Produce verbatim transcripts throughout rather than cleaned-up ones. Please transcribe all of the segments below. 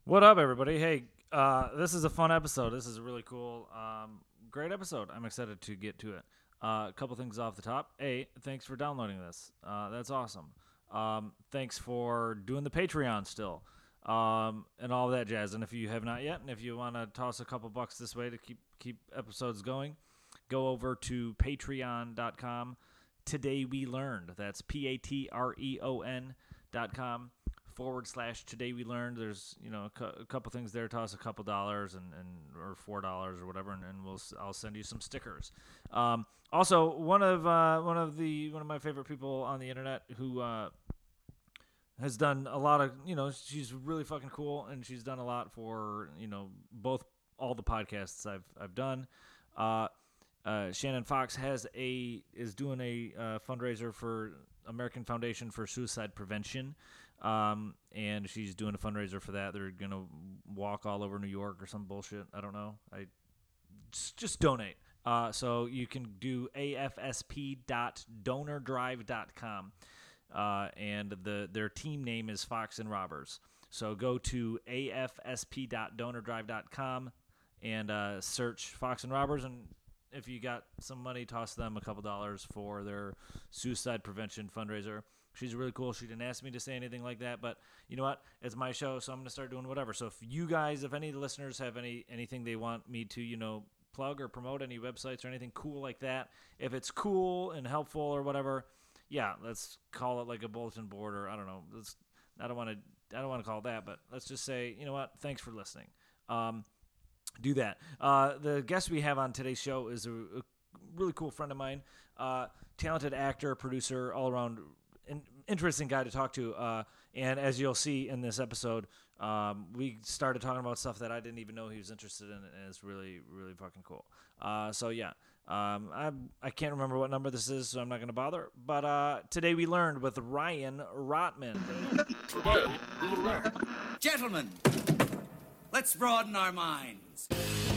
What up, everybody? Hey, uh, this is a fun episode. This is a really cool, um, great episode. I'm excited to get to it. Uh, a couple things off the top. A, thanks for downloading this. Uh, that's awesome. Um, thanks for doing the Patreon still, um, and all that jazz. And if you have not yet, and if you want to toss a couple bucks this way to keep keep episodes going, go over to patreon dot com. Today We Learned. That's P A T R E O N dot com. forward slash today we learned. There's, you know, a, cu- a couple things there. Toss a couple dollars and, and or four dollars or whatever, and, and we'll I'll send you some stickers. Um, also, one of uh, one of the one of my favorite people on the internet who uh, has done a lot of, you know, she's really fucking cool, and she's done a lot for, you know, both all the podcasts I've I've done. Uh, uh, Shannon Fox has a is doing a uh, fundraiser for American Foundation for Suicide Prevention. Um, and she's doing a fundraiser for that. They're going to walk all over New York or some bullshit. I don't know. I just, just donate. Uh, so you can do A F S P dot donor drive dot com. Uh, and the, their team name is Fox and Robbers. So go to A F S P dot donor drive dot com and, uh, search Fox and Robbers. And if you got some money, toss them a couple dollars for their suicide prevention fundraiser. She's really cool. She didn't ask me to say anything like that, but you know what? It's my show, so I'm going to start doing whatever. So if you guys, if any of the listeners have any anything they want me to, you know, plug or promote, any websites or anything cool like that, if it's cool and helpful or whatever, yeah, let's call it like a bulletin board or I don't know. Let's, I don't want to I don't want to call it that, but let's just say, you know what? Thanks for listening. Um, do that. Uh, the guest we have on today's show is a, a really cool friend of mine, uh, talented actor, producer, all around. An interesting guy to talk to, uh, and as you'll see in this episode, um, we started talking about stuff that I didn't even know he was interested in, and it's really, really fucking cool. Uh, so yeah, um, I I can't remember what number this is, so I'm not going to bother. But uh, today we learned with Ryan Rotman. Today we learned, gentlemen, let's broaden our minds.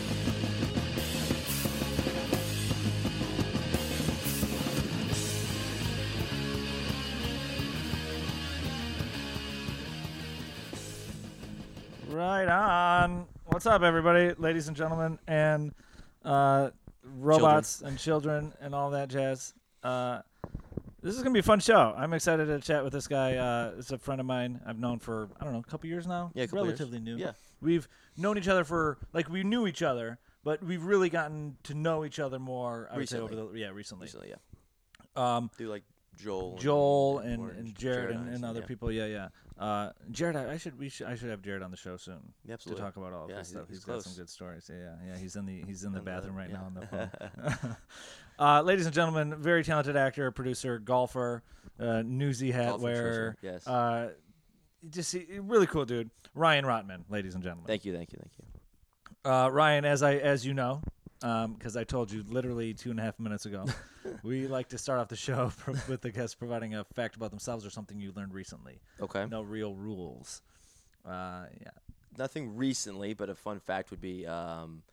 Right on. What's up, everybody, ladies and gentlemen, and uh, robots children. and children and all that jazz. Uh, this is going to be a fun show. I'm excited to chat with this guy. Uh, it's a friend of mine I've known for, I don't know, a couple years now. Yeah, a couple Relatively years. new. Yeah. We've known each other for, like, we knew each other, but we've really gotten to know each other more, I would say, Recently. over the, yeah, recently. Recently, yeah. Um, Do like Joel, Joel and, and, Orange, and Jared, and, and Einstein, other yeah. people, yeah, yeah. Uh, Jared, I, I should we should I should have Jared on the show soon Yeah, absolutely. to talk about all of Yeah, this he's- stuff. he's he's got close. some good stories. Yeah, yeah, yeah. He's in the he's in the On the- bathroom right yeah. now on the phone. uh, ladies and gentlemen, very talented actor, producer, golfer, uh, newsy hat Golfer, wearer. sure, sure. Yes. Uh, just see, really cool dude, Ryan Rotman, ladies and gentlemen. Thank you, thank you, thank you. Uh, Ryan, as I as you know, because I told you literally two and a half minutes ago, we like to start off the show with the guests providing a fact about themselves or something you learned recently. Okay. No real rules. Uh, yeah. Nothing recently, but a fun fact would be um,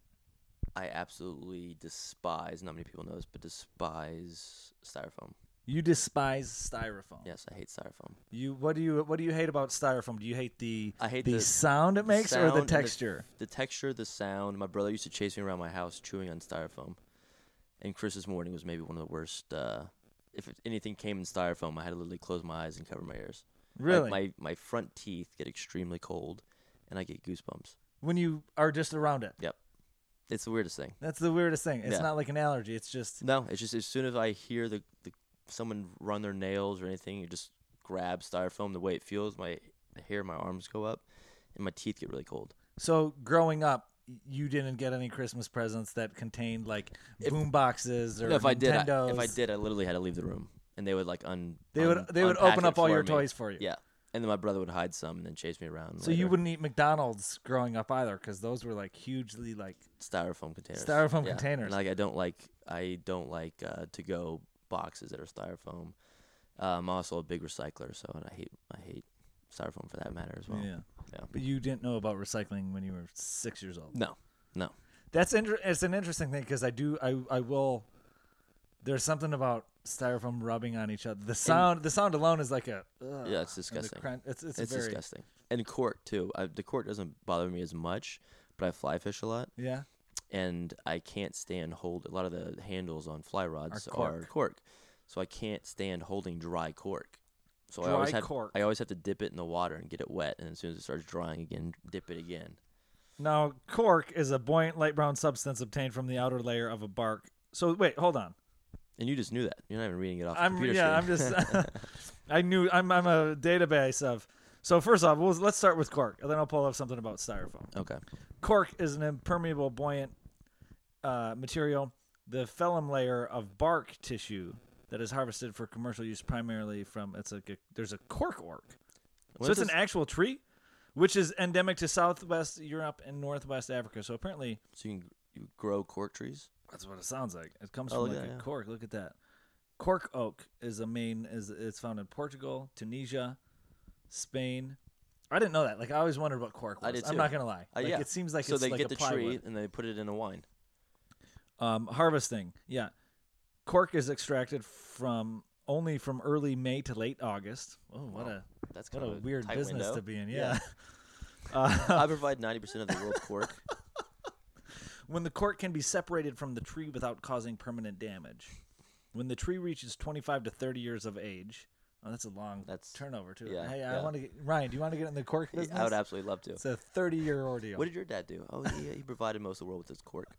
I absolutely despise, not many people know this, but despise styrofoam. You despise styrofoam. Yes, I hate styrofoam. You what do you what do you hate about styrofoam? Do you hate the I hate the, the sound it makes or sound the and texture? The, texture, the sound. My brother used to chase me around my house chewing on styrofoam. And Christmas morning was maybe one of the worst. Uh, if anything came in styrofoam, I had to literally close my eyes and cover my ears. Really? Like my, my front teeth get extremely cold, and I get goosebumps. When you are just around it. Yep. It's the weirdest thing. That's the weirdest thing. It's Yeah. not like an allergy. It's just No, it's just as soon as I hear the, the someone run their nails or anything, you just grab styrofoam, the way it feels, my hair, my arms go up, and my teeth get really cold. so. Growing up, you didn't get any Christmas presents that contained like If- boom boxes or No, if I did, I, Nintendos. if I did, I literally had to leave the room, and they would like un. They would un- they would unpack open it up all for your me. toys for you. Yeah, and then my brother would hide some and then chase me around. So later. you wouldn't eat McDonald's growing up either, because those were like hugely like styrofoam containers. Styrofoam Yeah. containers. And, like I don't like I don't like uh, to go boxes that are styrofoam. Uh, I'm also a big recycler, so and I hate I hate styrofoam for that matter as well. yeah. Yeah. But you didn't know about recycling when you were six years old. No, no. That's inter- it's an interesting thing because I do I I will. There's something about styrofoam rubbing on each other. The sound the sound alone is like a ugh, Yeah, it's and the disgusting. crunch- it's it's, It's very disgusting. and cork too. I, the cork doesn't bother me as much, but I fly fish a lot, Yeah. and I can't stand hold. A lot of the handles on fly rods Are cork. are cork, so I can't stand holding dry cork. So I Dry always have cork. I always have to dip it in the water and get it wet, and as soon as it starts drying again, dip it again. Now, cork is a buoyant light brown substance obtained from the outer layer of a bark. So wait, hold on. And you just knew that. You're not even reading it off the I'm computer yeah. screen. I'm just. I knew. I'm. I'm a database of. So first off, we'll, let's start with cork, and then I'll pull up something about styrofoam. Okay. Cork is an impermeable, buoyant uh, material, the phloem layer of bark tissue that is harvested for commercial use primarily from. It's like a, there's a cork orc. What So it's does- an actual tree, which is endemic to Southwest Europe and Northwest Africa. So apparently, So you can you grow cork trees? that's what it sounds like. It comes Oh, from look like at a that, yeah. cork. Look at that. Cork oak is a main. Is it's found in Portugal, Tunisia, Spain. I didn't know that. Like I always wondered what cork was. I did I'm too. not gonna lie. Uh, Like, yeah. It seems like so it's they like get a the plywood. tree and they put it in a wine. Um, harvesting. Yeah, cork is extracted from only from early May to late August. Oh, what Wow. a That's what kind a of weird tight business window. to be in. Yeah. Yeah. uh, I provide ninety percent of the world's cork. when the cork can be separated from the tree without causing permanent damage. When the tree reaches twenty-five to thirty years of age. Oh, that's a long That's- turnover too. yeah, Hey, I yeah. want to get Ryan. Do you want to get in the cork business? I would absolutely love to. It's a thirty-year ordeal. What did your dad do? Oh, he, he provided most of the world with his cork.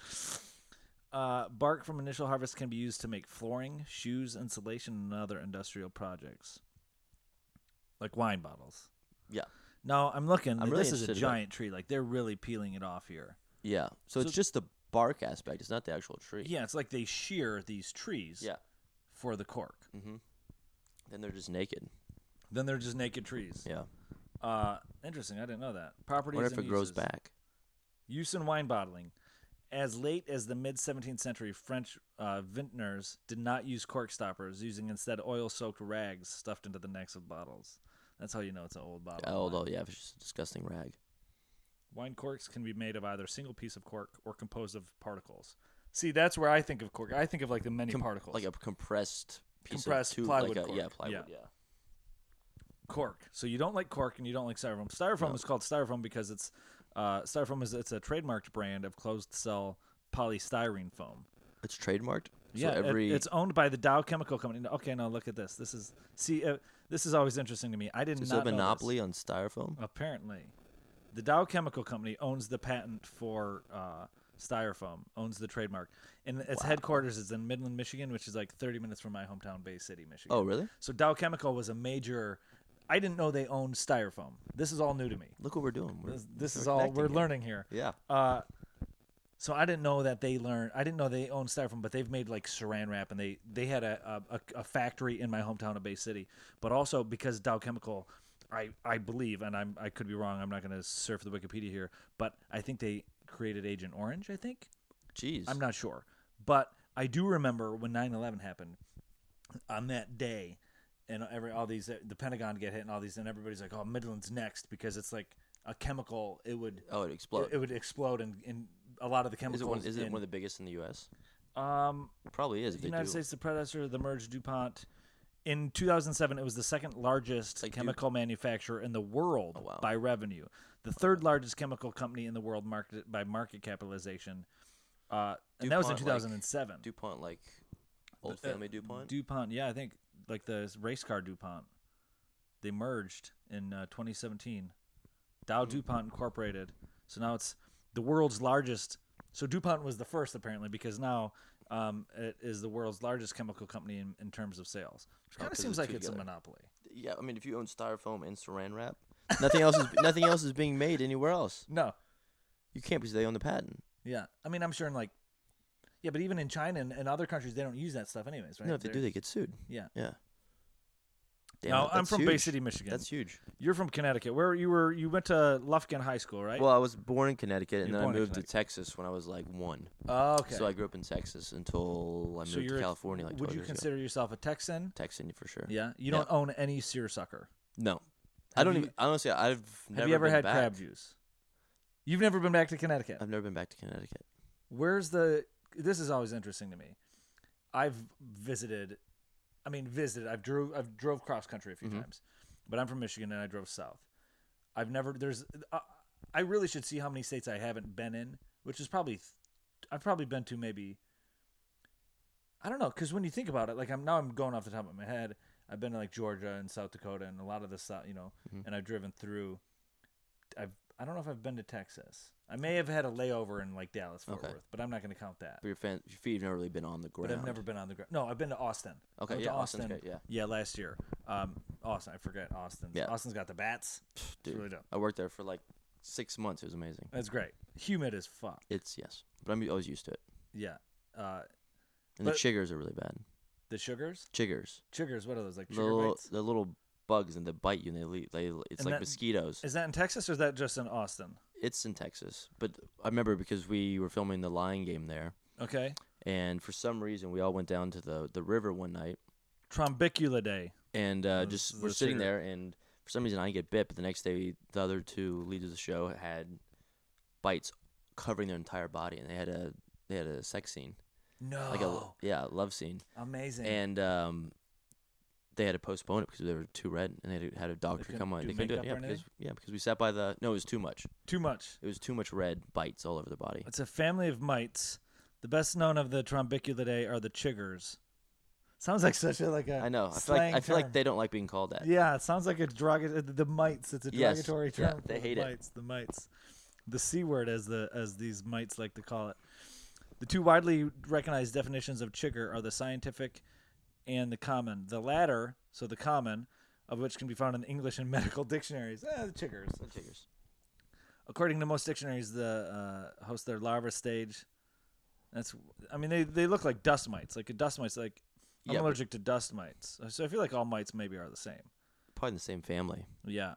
Uh, bark from initial harvest can be used to make flooring, shoes, insulation, and other industrial projects, like wine bottles. Yeah. Now I'm looking. I'm really this is a interested about- giant tree. Like they're really peeling it off here. Yeah. So, it's So- just the bark aspect. It's not the actual tree. Yeah, it's like they shear these trees. Yeah. For the cork. Mm-hmm. Then they're just naked. Then they're just naked trees. Yeah. Uh, interesting. I didn't know that. Properties. What if and it grows uses. back? Use in wine bottling. As late as the mid-seventeenth century, French uh, vintners did not use cork stoppers, using instead oil-soaked rags stuffed into the necks of bottles. That's how you know it's an old bottle. Yeah, of wine. although, yeah, it's just a disgusting rag. Wine corks can be made of either a single piece of cork or composed of particles. See, that's where I think of cork. I think of like the many Com- particles. Like a compressed piece Compressed of tube, plywood like a, yeah, cork. plywood, Yeah. yeah. cork. So you don't like cork and you don't like styrofoam. Styrofoam No. is called styrofoam because it's uh, styrofoam is it's a trademarked brand of closed cell polystyrene foam. It's trademarked. Yeah, so it- every it's owned by the Dow Chemical Company. Okay, now look at this. This is see, uh, this is always interesting to me. I did is not it a know this. monopoly on styrofoam? Apparently, the Dow Chemical Company owns the patent for uh, styrofoam, owns the trademark, and its Wow. headquarters is in Midland, Michigan, which is like thirty minutes from my hometown, Bay City, Michigan. Oh, really? So Dow Chemical was a major. I didn't know they owned styrofoam. This is all new to me. Look what we're doing. We're, This, this we're is all connecting we're here. learning here. Yeah. Uh, so I didn't know that they learned. I didn't know they owned styrofoam, but they've made like Saran wrap, and they they had a a, a factory in my hometown of Bay City. But also because Dow Chemical, I I believe, and I'm I could be wrong. I'm not going to surf the Wikipedia here, but I think they created Agent Orange. I think Jeez. I'm not sure, but I do remember when nine eleven happened on that day. And every all these the Pentagon get hit and all these and everybody's like, oh, Midland's next because it's like a chemical. It would Oh, it exploded. it, it would explode and, and a lot of the chemicals. is it one? Is it in, one of the biggest in the U S? um It probably is. If the they United do. States, the predecessor of the merged DuPont. In two thousand seven, it was the second largest Like Du- chemical manufacturer in the world Oh, wow. by revenue. The third largest chemical company in the world market by market capitalization. Uh, and that was in DuPont, two like, thousand seven. DuPont, like old Uh, family DuPont. DuPont, yeah, I think like the race car DuPont. They merged in uh, twenty seventeen. Dow Hmm. DuPont Incorporated. So now it's the world's largest. So DuPont was the first apparently because now um, it is the world's largest chemical company in, in terms of sales. Which Oh, kind of 'cause seems the like two it's a together. monopoly. Yeah, I mean, if you own styrofoam and Saran wrap, nothing else is nothing else is being made anywhere else. No. You can't because they own the patent. Yeah. I mean, I'm sure in like, yeah, but even in China and, and other countries, they don't use that stuff anyways, right? No, if they do, They're- they get sued. Yeah. Yeah. Damn, Now, that- I'm that's from Bay huge. City, Michigan. That's huge. You're from Connecticut. Where you were? You went to Lufkin High School, right? Well, I was born in Connecticut, and You're then I born in moved to Connecticut. Texas when I was like one. oh, okay. So I grew up in Texas until I moved So you're to a- California like Would twelve you years consider yourself a Texan? ago. Texan for sure. Yeah. You Yeah. don't own any seersucker. No, I Have don't you- even. Honestly, I've never Have you ever been had back. crab juice? You've never been back to Connecticut. I've never been back to Connecticut. Where's the? This is always interesting to me. I've visited. I mean, visited. I've drove. I've drove cross country a few Mhm. times, but I'm from Michigan and I drove south. I've never. There's. Uh, I really should see how many states I haven't been in, which is probably. Th- I've probably been to maybe. I don't know, because when you think about it, like I'm now I'm going off the top of my head. I've been to like Georgia and South Dakota and a lot of the South, you know, Mhm. and I've driven through. I've. I don't know if I've been to Texas. I may have had a layover in like Dallas, Fort Okay. Worth, but I'm not going to count that. But your, fan, your feet have never really been on the ground. But I've never been on the ground. No, I've been to Austin. I Okay, went yeah, to Austin's Austin. great, yeah. Yeah, last year. Um, Austin. I forget Austin. Yeah. Austin's got the bats. It's Dude, really dope. I worked there for like six months. It was amazing. That's great. Humid as fuck. It's yes, but I'm always used to it. Yeah. Uh, And But- the chiggers are really bad. the sugars. Chiggers, Chiggers. What are those? Like the sugar little, bites? the little bugs and they bite you and they le- they it's And like that- mosquitoes. Is that in Texas or is that just in Austin? It's in Texas, but I remember because we were filming the Lion game there, Okay. and for some reason we all went down to the the river one night, Trombicula Day. and uh, This just is we're the sitting sugar. there, and for some reason I didn't get bit, but the next day the other two leads of the show had bites covering their entire body, and they had a they had a sex scene, No. like a yeah love scene, Amazing. and um, they had to postpone it because they were too red, and they had, to, had a doctor couldn't come on. do They couldn't do it, makeup yeah, or anything? because yeah, because we sat by the no, it was too much. Too much. It was too much red bites all over the body. It's a family of mites. The best known of the Trombiculidae are the chiggers. Sounds like such a like a. I know. I feel slang like I feel like term. they don't like being called that. Yeah, it sounds like a derogatory. The mites. It's a Yes, derogatory yeah, term. they for hate the it. mites. The mites. The c word, as the as these mites like to call it. The two widely recognized definitions of chigger are the scientific and the common. The latter, so the common, of which can be found in English and medical dictionaries. Eh, the chiggers. The chiggers. According to most dictionaries, the uh, host their larva stage. That's. I mean, they they look like dust mites. Like a dust mite's like. I'm Yeah, but allergic to dust mites, so I feel like all mites maybe are the same. probably in the same family. Yeah.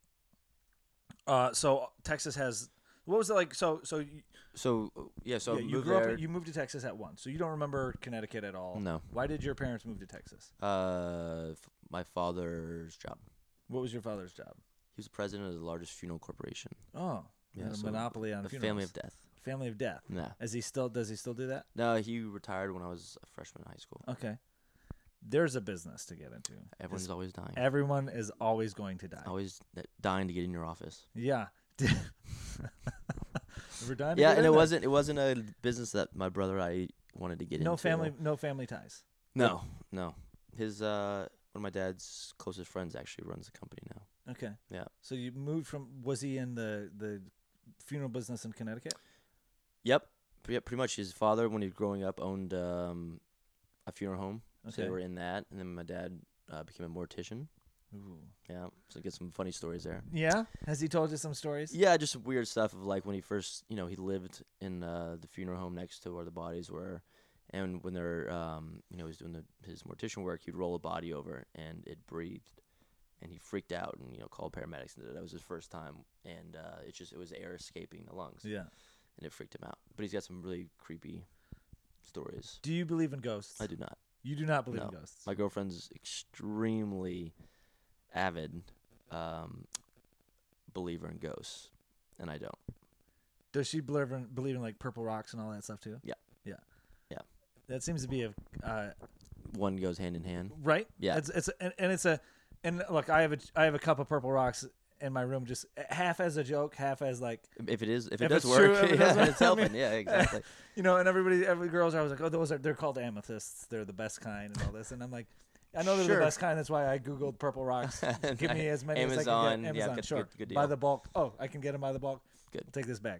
Uh, so Texas has. What was it like? So so you, So uh, yeah, so yeah, you moved grew there. up. You moved to Texas at once, so you don't remember Connecticut at all. No. Why did your parents move to Texas? uh, f- my father's job. What was your father's job? He was the president of the largest funeral corporation. Oh, Yeah, yeah, a so monopoly on The funerals. family of death. Family of death. Nah. Is he still? Does he still do that? No, he retired when I was a freshman in high school. Okay. There's a business to get into. Everyone's 'Cause always dying. Everyone is always going to die. Always uh, dying to get in your office. Yeah. Ever dying to Yeah, get and in it there? wasn't it wasn't a business that my brother and I wanted to get into. No family. No family ties. No, no. His uh, one of my dad's closest friends actually runs the company now. Okay. Yeah. So you moved from? Was he in the the funeral business in Connecticut? Yep. Pre- pretty much his father, when he was growing up, owned um, a funeral home. So Okay. they were in that. And then my dad uh, became a mortician. Ooh. Yeah. So get some funny stories there. Yeah. Has he told you some stories? Yeah, just some weird stuff of like when he first, you know, he lived in uh, the funeral home next to where the bodies were. And when they're, um, you know, he was doing the, his mortician work, he'd roll a body over and it breathed. And he freaked out and, you know, called paramedics. And that was his first time. And uh, it just, it was air escaping the lungs. Yeah. And it freaked him out. But he's got some really creepy stories. Do you believe in ghosts? I do not. You do not believe No. in ghosts. My girlfriend's extremely avid um, believer in ghosts, and I don't. Does she believe in believe in like purple rocks and all that stuff too? Yeah. Yeah. Yeah. That seems to be a uh, One goes hand in hand. right. Yeah. It's it's and, and it's a and look, I have a I have a cup of purple rocks in my room, just half as a joke, half as like If it is, if it If does it's true, work, if it yeah, does work, it's I helping. mean- yeah, exactly. you know, and everybody, every girls are always like, oh, those are they're called amethysts. They're the best kind and all this, and I'm like. I know they're Sure. the best kind. That's why I googled purple rocks. Give me as many as I Amazon, can get. yeah, Amazon, good- sure. good- good By deal. the bulk. Oh, I can get them by the bulk. Good. I'll take this bag.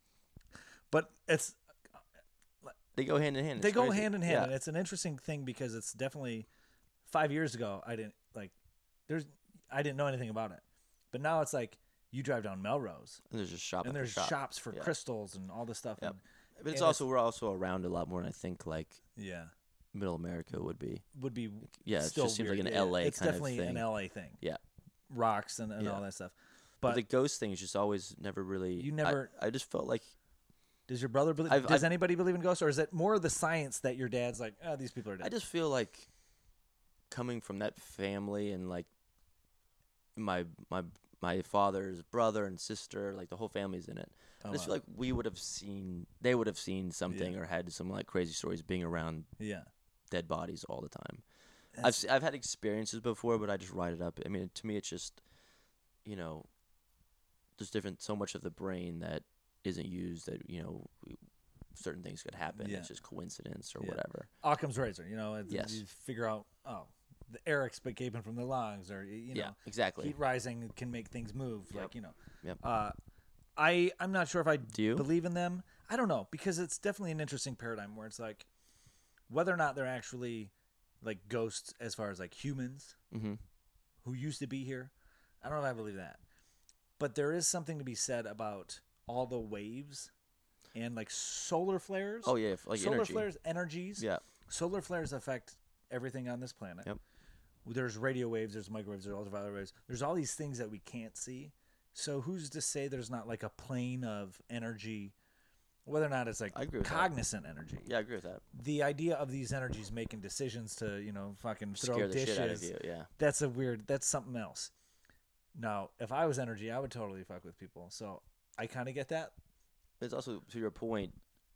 But it's They go hand in hand. they It's go crazy. hand in hand, Yeah. and it's an interesting thing because it's definitely five years ago. I didn't like. There's I didn't know anything about it, but now it's like you drive down Melrose And there's just shop and after there's shop. shops for Yeah. crystals and all this stuff. Yep. And But it's and also we're also around a lot more than I think like yeah, Middle America would be. would be Yeah, it still just seems weird. like an Yeah, L A It's kind of definitely thing. an L A thing. Yeah. Rocks and, and Yeah. all that stuff. But But the ghost thing is just always never really. You I- never- I, just felt like does your brother believe? I've- does I've- anybody believe in ghosts, or is it more of the science that your dad's like, oh, these people are dead? I just feel like coming from that family and like my my my father's brother and sister, like the whole family's in it. Oh, I just wow. feel like we would have seen, they would have seen something Yeah. or had some like crazy stories being around yeah. dead bodies all the time. I've That's- se- I've had experiences before, but I just write it up. I mean, to me, it's just, you know, there's different so much of the brain that isn't used that you know we, certain things could happen. Yeah. It's just coincidence or Yeah. whatever. Occam's razor, you know, it's, Yes. you figure out, oh, the air escaping from the lungs, or you know, Yeah, exactly. heat rising can make things move, Yep. like you know. Yep. Uh, I I'm not sure if I Do you? believe in them. I don't know, because it's definitely an interesting paradigm where it's like whether or not they're actually like ghosts as far as like humans Mm-hmm. who used to be here. I don't know if I believe that, but there is something to be said about all the waves and like solar flares. Oh yeah, like solar energy. flares, energies. Yeah. Solar flares affect everything on this planet. Yep. There's radio waves, there's microwaves, there's ultraviolet waves. There's all these things that we can't see. So who's to say there's not like a plane of energy, whether or not it's like I agree with that. cognizant energy. Yeah, I agree with that. The idea of these energies making decisions to, you know, fucking throw Scare the dishes. shit out of you. Yeah. That's a weird, that's something else. Now, if I was energy, I would totally fuck with people. So I kind of get that. It's also to your point,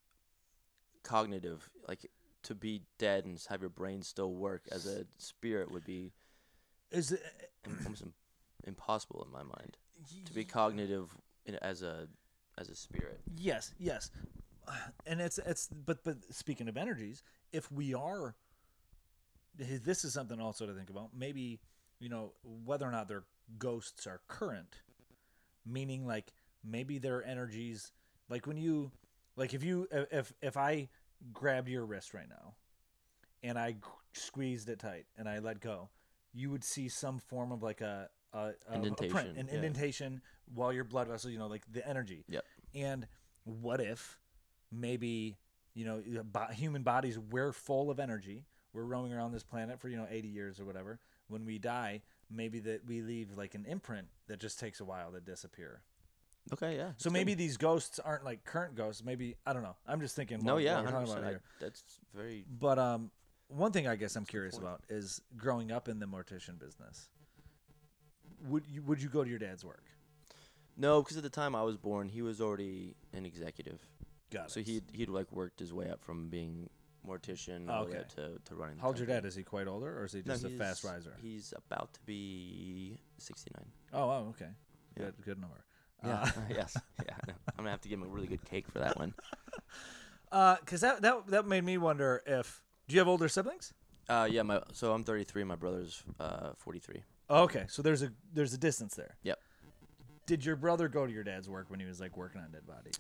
cognitive. Like to be dead and have your brain still work as a spirit would be Is it, almost im- impossible in my mind. To be cognitive in, as a as a spirit. Yes, yes, and it's it's but but speaking of energies, if we are, this is something also to think about. Maybe you know whether or not their ghosts are current, meaning like maybe their energies, like when you, like if you if if I grabbed your wrist right now, and I g- squeezed it tight and I let go, you would see some form of like a a, a, a print, Indentation, an yeah. indentation while your blood vessel, you know, like the energy. Yep. And what if maybe, you know, bo- human bodies, we're full of energy. We're roaming around this planet for, you know, eighty years or whatever. When we die, maybe that we leave like an imprint that just takes a while to disappear. Okay, yeah. So that's maybe good. these ghosts aren't like current ghosts. Maybe, I don't know. I'm just thinking. No, what, yeah, what we're hundred talking about percent. here. That's very. But um, one thing I guess I'm That's a good curious point. about is growing up in the mortician business. Would you would you go to your dad's work? No, because at the time I was born, he was already an executive. Got So it. he'd he'd like worked his way up from being mortician all the way Okay. up to to running. the How's your company. dad? Is he quite older, or is he No, just a he's- fast riser? He's about to be sixty-nine. Oh, oh, okay. Yeah. Good, good number. Yeah. Uh, yes. Yeah. I know. I'm gonna have to give him a really good cake for that one. Uh, cause that that that made me wonder if do you have older siblings? Uh, yeah. My so I'm thirty-three. My brother's uh forty-three. Oh, okay, so there's a there's a distance there. Yep. Did your brother go to your dad's work when he was like working on dead bodies?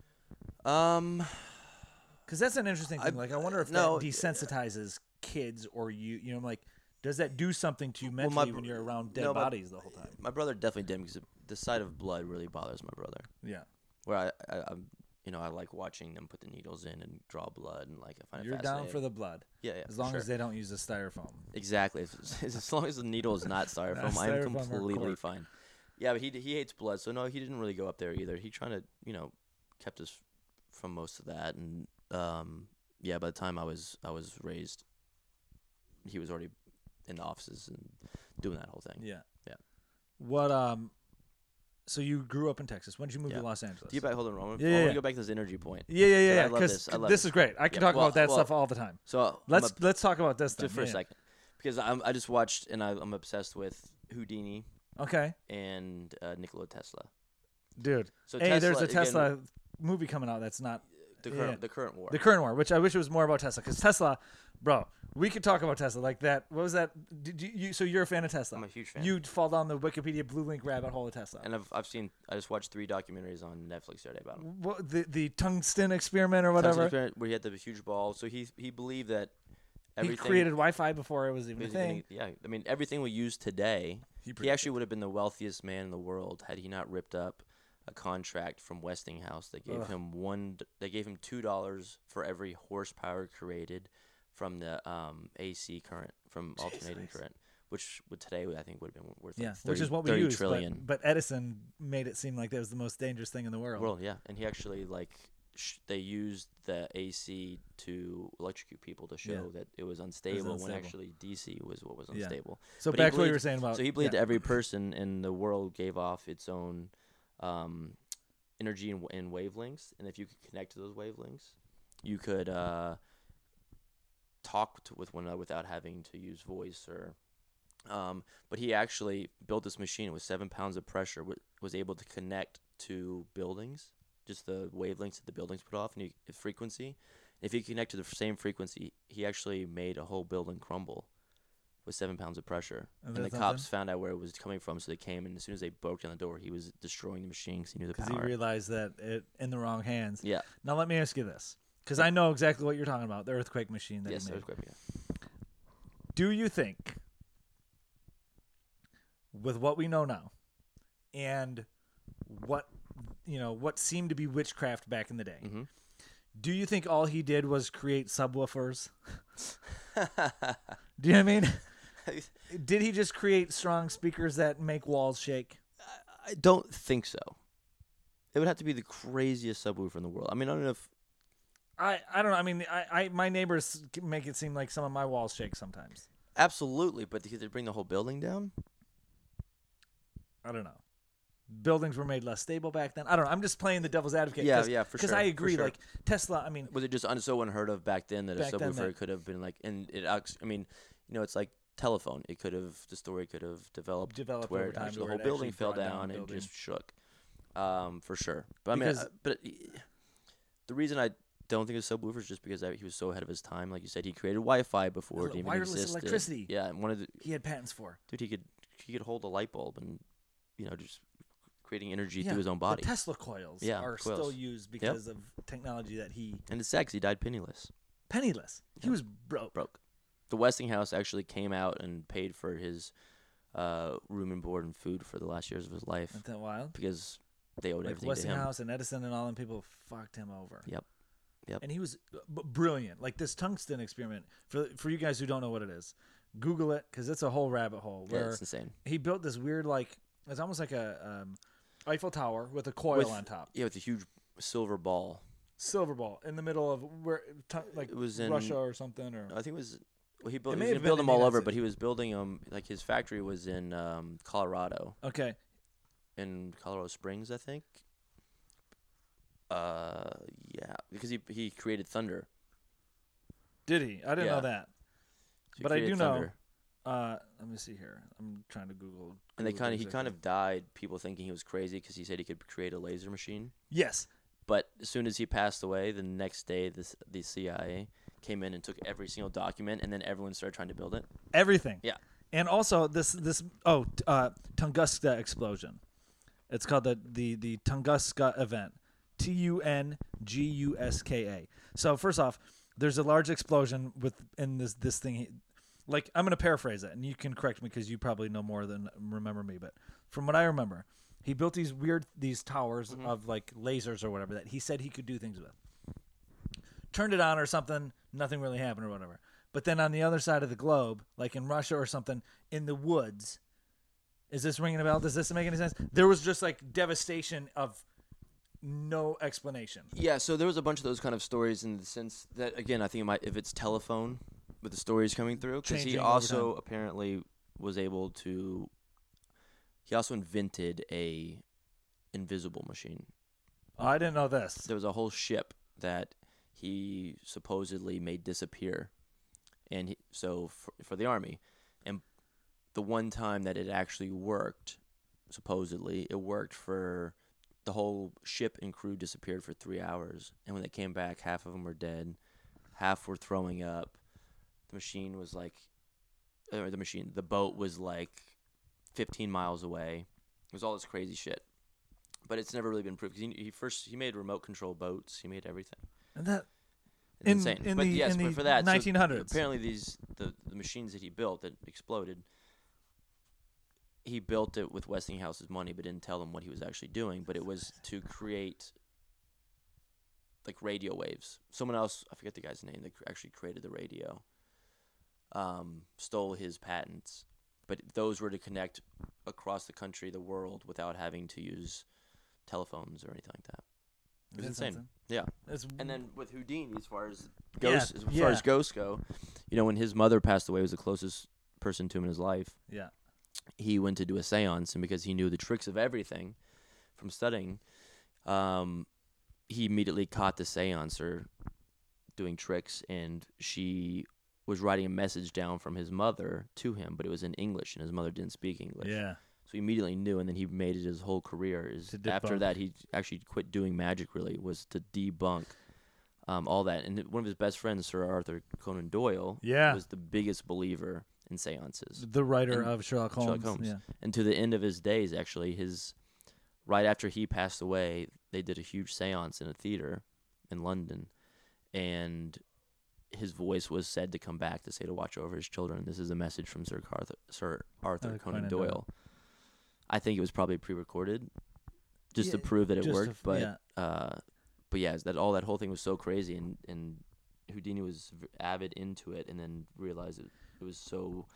Um. Because that's an interesting thing. I- like, I wonder if no, that desensitizes kids or you. You know, like, does that do something to you mentally my br- when you're around dead no, my- bodies the whole time? My brother definitely did because the sight of blood really bothers my brother. Yeah, Where I, I, I'm, you know, I like watching them put the needles in and draw blood, and like I find it you're down fascinating. for the blood yeah, yeah, as for long sure. as they don't use the styrofoam. Exactly. As, as long as the needle is not styrofoam, I'm styrofoam or completely cork. fine. Yeah, but he he hates blood, so no, he didn't really go up there either. He trying to, you know, kept us from most of that, and um, yeah, by the time I was I was raised, he was already in the offices and doing that whole thing. Yeah, Yeah. What um, so you grew up in Texas. When did you move Yeah. to Los Angeles? Do you back? Hold on, Roman. Yeah, I yeah, want yeah. to go back to this energy point. Yeah, yeah, yeah. I yeah, love 'cause this. I love this it. is great. I can Yeah, talk well- about that well- stuff all the time. So I'm Let's a- let's talk about this then. just for a yeah. second, because I'm I just watched and I, I'm obsessed with Houdini Okay, and uh, Nikola Tesla. dude. So hey, Tesla, there's a again, Tesla movie coming out that's not the current yeah. the current war. the current war, which I wish it was more about Tesla. Because Tesla, bro, we could talk about Tesla like that. What was that? Did you, you so you're a fan of Tesla? I'm a huge fan. You'd fall down the Wikipedia blue link rabbit hole of Tesla. And I've I've seen I just watched three documentaries on Netflix the other day about him. What, the the tungsten experiment or Tons of whatever. experiment where he had the huge ball. So he he believed that He everything created Wi-Fi before it was even a was thing. gonna- yeah, I mean everything we use today. He He predicted. actually would have been the wealthiest man in the world had he not ripped up a contract from Westinghouse that gave Ugh. him one. They gave him two dollars for every horsepower created from the um, A C current, from alternating Jeez. current, which would today I think would have been worth Yeah, like which thirty, is what we thirty use. trillion. But, but Edison made it seem like that was the most dangerous thing in the world. World, yeah, and he actually like sh- they used the A C to electrocute people to show Yeah. that it was unstable, when unstable. actually D C was what was Yeah. unstable. so but he back to what you were believed- saying about. So he believed yeah. every person in the world gave off its own um, energy in, in wavelengths, and if you could connect to those wavelengths, you could uh, talk to, with one another without having to use voice or Um, but he actually built this machine with seven pounds of pressure, w- was able to connect to buildings, just the wavelengths that the buildings put off, and he, the frequency. If he connect to the same frequency, he actually made a whole building crumble with seven pounds of pressure. Oh, And the that's cops something? found out where it was coming from, so they came, and as soon as they broke down the door, he was destroying the machine because he knew the Because he power. realized that it in the wrong hands. Yeah. Now let me ask you this, because I know exactly what you're talking about, the earthquake machine that Yes, he made. earthquake. Yeah. Do you think, with what we know now, and what you know, what seemed to be witchcraft back in the day, Mm-hmm. do you think all he did was create subwoofers? Do you know what I mean? Did he just create strong speakers that make walls shake? I don't think so. It would have to be the craziest subwoofer in the world. I mean, I don't know if I, I don't know. I mean, I, I my neighbors make it seem like some of my walls shake sometimes. absolutely, but did they bring the whole building down? I don't know. Buildings were made less stable back then. I don't know. I'm just playing the devil's advocate. Yeah, cause, yeah, for Because sure, I for agree. sure. Like Tesla. I mean, Was it just un- so unheard of back then that Back a then subwoofer that- could have been like, and it, act- I mean, you know, it's like telephone. It could have, the story could have developed, Developed to where over it time actually, to the where whole it building actually fell brought down down the and building. just shook, um, for sure. But I mean, Because- uh, but it, the reason I don't think it was subwoofers is just because I, he was so ahead of his time. Like you said, he created Wi-Fi before it even Wireless existed. electricity. Yeah, and one of the he had patents for. dude, he could he could hold a light bulb and you know just creating energy Yeah, through his own body. The Tesla coils Yeah, are still coils. used because of technology that he And it's sad 'cause he died penniless, penniless. He Yeah. was broke. broke. The Westinghouse actually came out and paid for his uh, room and board and food for the last years of his life Isn't that wild? because they owed Like everything to him. Westinghouse and Edison and all them people fucked him over. Yep. Yep. And he was b- brilliant. Like this tungsten experiment. For for you guys who don't know what it is, Google it because it's a whole rabbit hole. Yeah, Where it's insane. he built this weird like it's almost like a um, Eiffel Tower with a coil With- on top, Yeah, with a huge silver ball. silver ball in the middle of where tu- like It was in- Russia or something or I think it was. Well, he built. It He may was have gonna build been in them all New York over, City. but he was building them. Like his factory was in um, Colorado, okay. in Colorado Springs, I think. Uh, yeah, because he he created thunder. Did he? I didn't Yeah. know that. So he But I created do know- thunder. Uh, let me see here. I'm trying to Google. And they Google kind of he things kind actually. of died. People thinking he was crazy because he said he could create a laser machine. Yes. But as soon as he passed away, the next day, this the C I A came in and took every single document, and then everyone started trying to build it. Everything. Yeah. And also this this oh t- uh, Tunguska explosion. It's called the the the Tunguska event. T U N G U S K A. So first off, there's a large explosion with in this this thing. Like I'm gonna paraphrase it, and you can correct me because you probably know more than remember me. But from what I remember, he built these weird these towers Mm-hmm. of like lasers or whatever that he said he could do things with. Turned it on or something, nothing really happened or whatever. But then on the other side of the globe, like in Russia or something, in the woods, is this ringing a bell? Does this make any sense? There was just like devastation of no explanation. Yeah, so there was a bunch of those kind of stories in the sense that, again, I think it might if it's telephone with the stories coming through, because he Changing over also time. apparently was able to. He also invented a invisible machine. Oh, I didn't know this. There was a whole ship that he supposedly made disappear, and he, so for, for the army, and the one time that it actually worked, supposedly it worked for the whole ship and crew disappeared for three hours, and when they came back, half of them were dead, half were throwing up. The machine was like, or the machine, the boat was like fifteen miles away. It was all this crazy shit. But it's never really been proved because he, he first he made remote control boats. He made everything. And that It's In- insane. in but the- yes, in but the for that, so nineteen hundreds. apparently these the, the machines that he built that exploded. He built it with Westinghouse's money, but didn't tell them what he was actually doing. But it was to create like radio waves. Someone else, I forget the guy's name, that actually created the radio. Um, stole his patents, but those were to connect across the country, the world, without having to use telephones or anything like that. It was That's insane. something. Yeah. It's, And then with Houdini, as far as Yeah, ghosts, as yeah. far as ghosts go, you know, when his mother passed away, was the closest person to him in his life. yeah. He went to do a séance, and because he knew the tricks of everything from studying, um, he immediately caught the séancer doing tricks, and she was writing a message down from his mother to him, but it was in English, and his mother didn't speak English. Yeah. So he immediately knew, and then he made it his whole career. Is To after debunk. that, he actually quit doing magic, really, was to debunk um, all that. And one of his best friends, Sir Arthur Conan Doyle, Yeah. was the biggest believer in seances. The writer And of Sherlock Holmes. Sherlock Holmes. Yeah. And to the end of his days, actually, his right after he passed away, they did a huge seance in a theater in London, and his voice was said to come back to say to watch over his children. This is a message from Sir Arthur, Sir Arthur Uh, Conan, Conan Doyle. Doyle. I think it was probably pre-recorded, just to Yeah, prove that it just to worked. f- but yeah. uh, but yeah, that all that whole thing was so crazy, and and Houdini was v- avid into it, and then realized it, it was so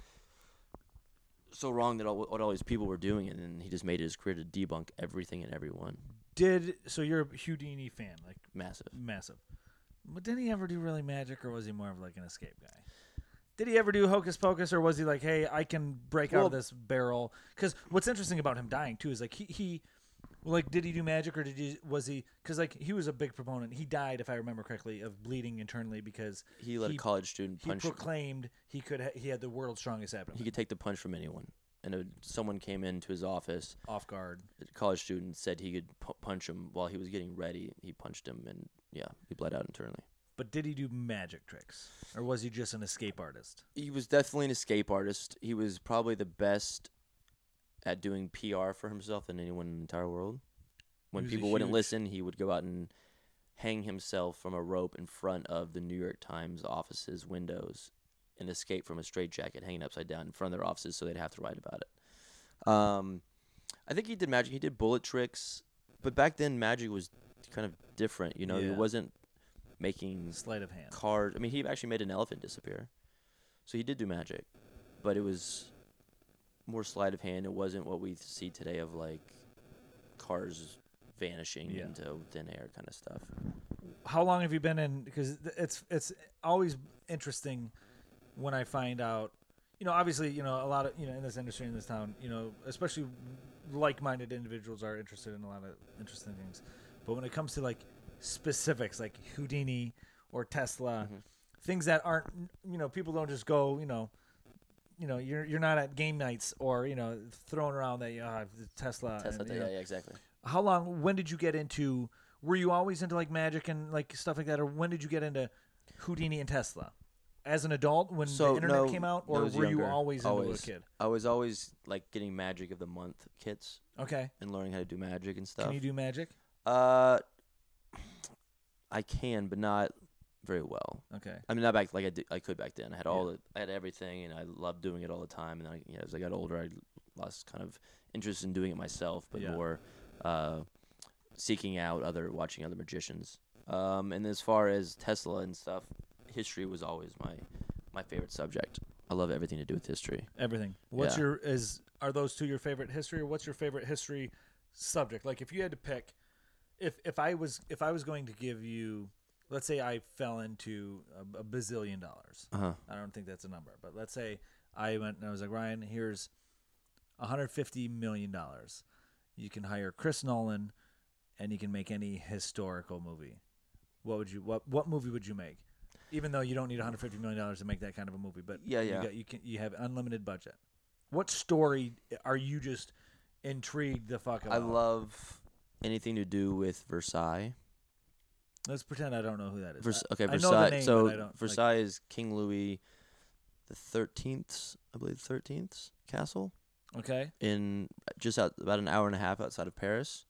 so wrong that all what all these people were doing, and then he just made it his career to debunk everything and everyone. Did so? You're a Houdini fan, like Massive. massive. But didn't he ever do really magic, or was he more of like an escape guy? Did he ever do hocus pocus, or was he like, hey, I can break out Well- of this barrel? Because what's interesting about him dying too is like he he, well, like, did he do magic, or did he was he? Because like he was a big proponent. He died, if I remember correctly, of bleeding internally because He let he- a college student he punch. proclaimed he could ha- he had the world's strongest abdomen. He could take the punch from anyone. And it, someone came into his office. off guard. A college student said he could pu- punch him while he was getting ready. He punched him, and yeah, he bled out internally. But did he do magic tricks, or was he just an escape artist? He was definitely an escape artist. He was probably the best at doing P R for himself than anyone in the entire world. When was a people wouldn't huge- listen, he would go out and hang himself from a rope in front of the New York Times office's windows and escape from a straitjacket hanging upside down in front of their offices so they'd have to write about it. Um, I think he did magic. He did bullet tricks. But back then, magic was kind of different. You know, he Yeah. wasn't making Sleight of hand. cars. I mean, he actually made an elephant disappear. So he did do magic. But it was more sleight of hand. It wasn't what we see today of, like, cars vanishing Yeah. into thin air kind of stuff. How long have you been in? Because it's it's always interesting when I find out. You know, obviously, you know, a lot of you know in this industry in this town, you know, especially like-minded individuals are interested in a lot of interesting things. But when it comes to like specifics, like Houdini or Tesla, Mhm. things that aren't, you know, people don't just go, you know. You know, you're you're not at game nights or you know throwing around that uh, Tesla. Tesla, and, you yeah, know, yeah, exactly. How long? When did you get into? Were you always into like magic and like stuff like that, or when did you get into Houdini and Tesla? As an adult, when So, the internet no, came out, when I or was were you younger, always into always. a kid? I was always, like, getting Magic of the Month kits Okay, and learning how to do magic and stuff. can you do magic? Uh, I can, but not very well. Okay, I mean, not back like I, did, I could back then. I had all the, I had everything, and I loved doing it all the time. And I, you know, as I got older, I lost kind of interest in doing it myself, but Yeah. more uh, seeking out other, watching other magicians. Um, and as far as Tesla and stuff, history was always my my favorite subject. I love everything to do with history. everything. What's Yeah. your is? Are those two your favorite history, or what's your favorite history subject? Like, if you had to pick, if if I was if I was going to give you, let's say I fell into a, a bazillion dollars. Uh huh. I don't think that's a number, but let's say I went and I was like, Ryan, here's one hundred fifty million dollars. You can hire Chris Nolan, and you can make any historical movie. What would you what what movie would you make? Even though you don't need one hundred fifty million dollars to make that kind of a movie, but Yeah, you yeah. got, you can you have unlimited budget. What story are you just intrigued the fuck about? I love anything to do with Versailles. Let's pretend I don't know who that is. Vers- I- okay, I know the Versailles. name, so but I don't, like- Versailles is King Louis the Thirteenth, I believe, Thirteenth castle okay, in just out about an hour and a half outside of Paris.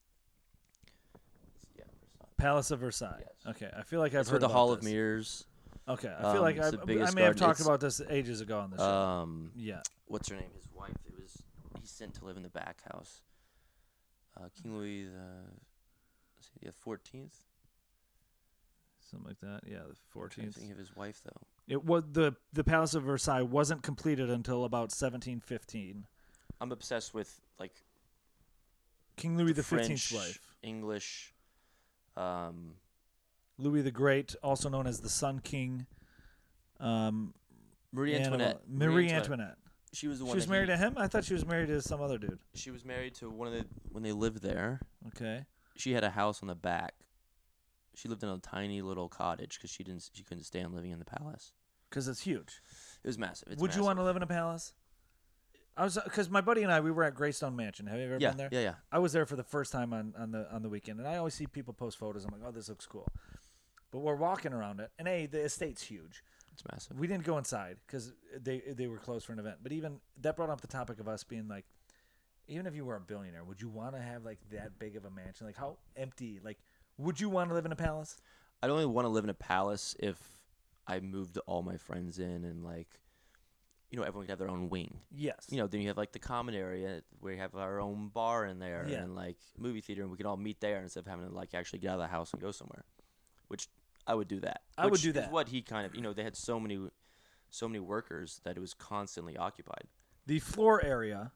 Yeah, Versailles. Palace of Versailles. Yes. Okay, I feel like I've It's heard with the about Hall of this. Mirrors. Okay, I feel Um, like it's I, the I biggest may have garden. talked It's- about this ages ago on the show. Um, yeah, what's her name? His wife. It was he's sent to live in the back house. Uh, King Louis the let's see, yeah, fourteenth. something like that. Yeah, the I'm fourteenth. thinking of his wife though. It was the the Palace of Versailles wasn't completed until about seventeen fifteen. I'm obsessed with like King Louis the Fifteenth's French, wife, English. Um, Louis the Great, also known as the Sun King. Um, Marie Animal- Antoinette. Marie Antoinette. She was the one. She was that married he, to him. I thought she was married to some other dude. She was married to one of the when they lived there. Okay. She had a house on the back. She lived in a tiny little cottage because she didn't. She couldn't stand living in the palace. because it's huge. It was massive. It's Would you massive. want to live in a palace? I was because my buddy and I we were at Greystone Mansion. Have you ever Yeah, been there? yeah, yeah. I was there for the first time on, on the on the weekend, and I always see people post photos. I'm like, oh, this looks cool. But we're walking around it, and a the estate's huge. It's massive. We didn't go inside because they they were closed for an event. But even that brought up the topic of us being like, even if you were a billionaire, would you want to have like that big of a mansion? Like how empty? Like, would you want to live in a palace? I'd only want to live in a palace if I moved all my friends in and like, you know, everyone could have their own wing. Yes. You know, then you have like the common area where you have our own bar in there Yeah. and like movie theater, and we can all meet there instead of having to like actually get out of the house and go somewhere. Which I would do that. I would which do is that. what he kind of, you know, they had so many, so many workers that it was constantly occupied. The floor area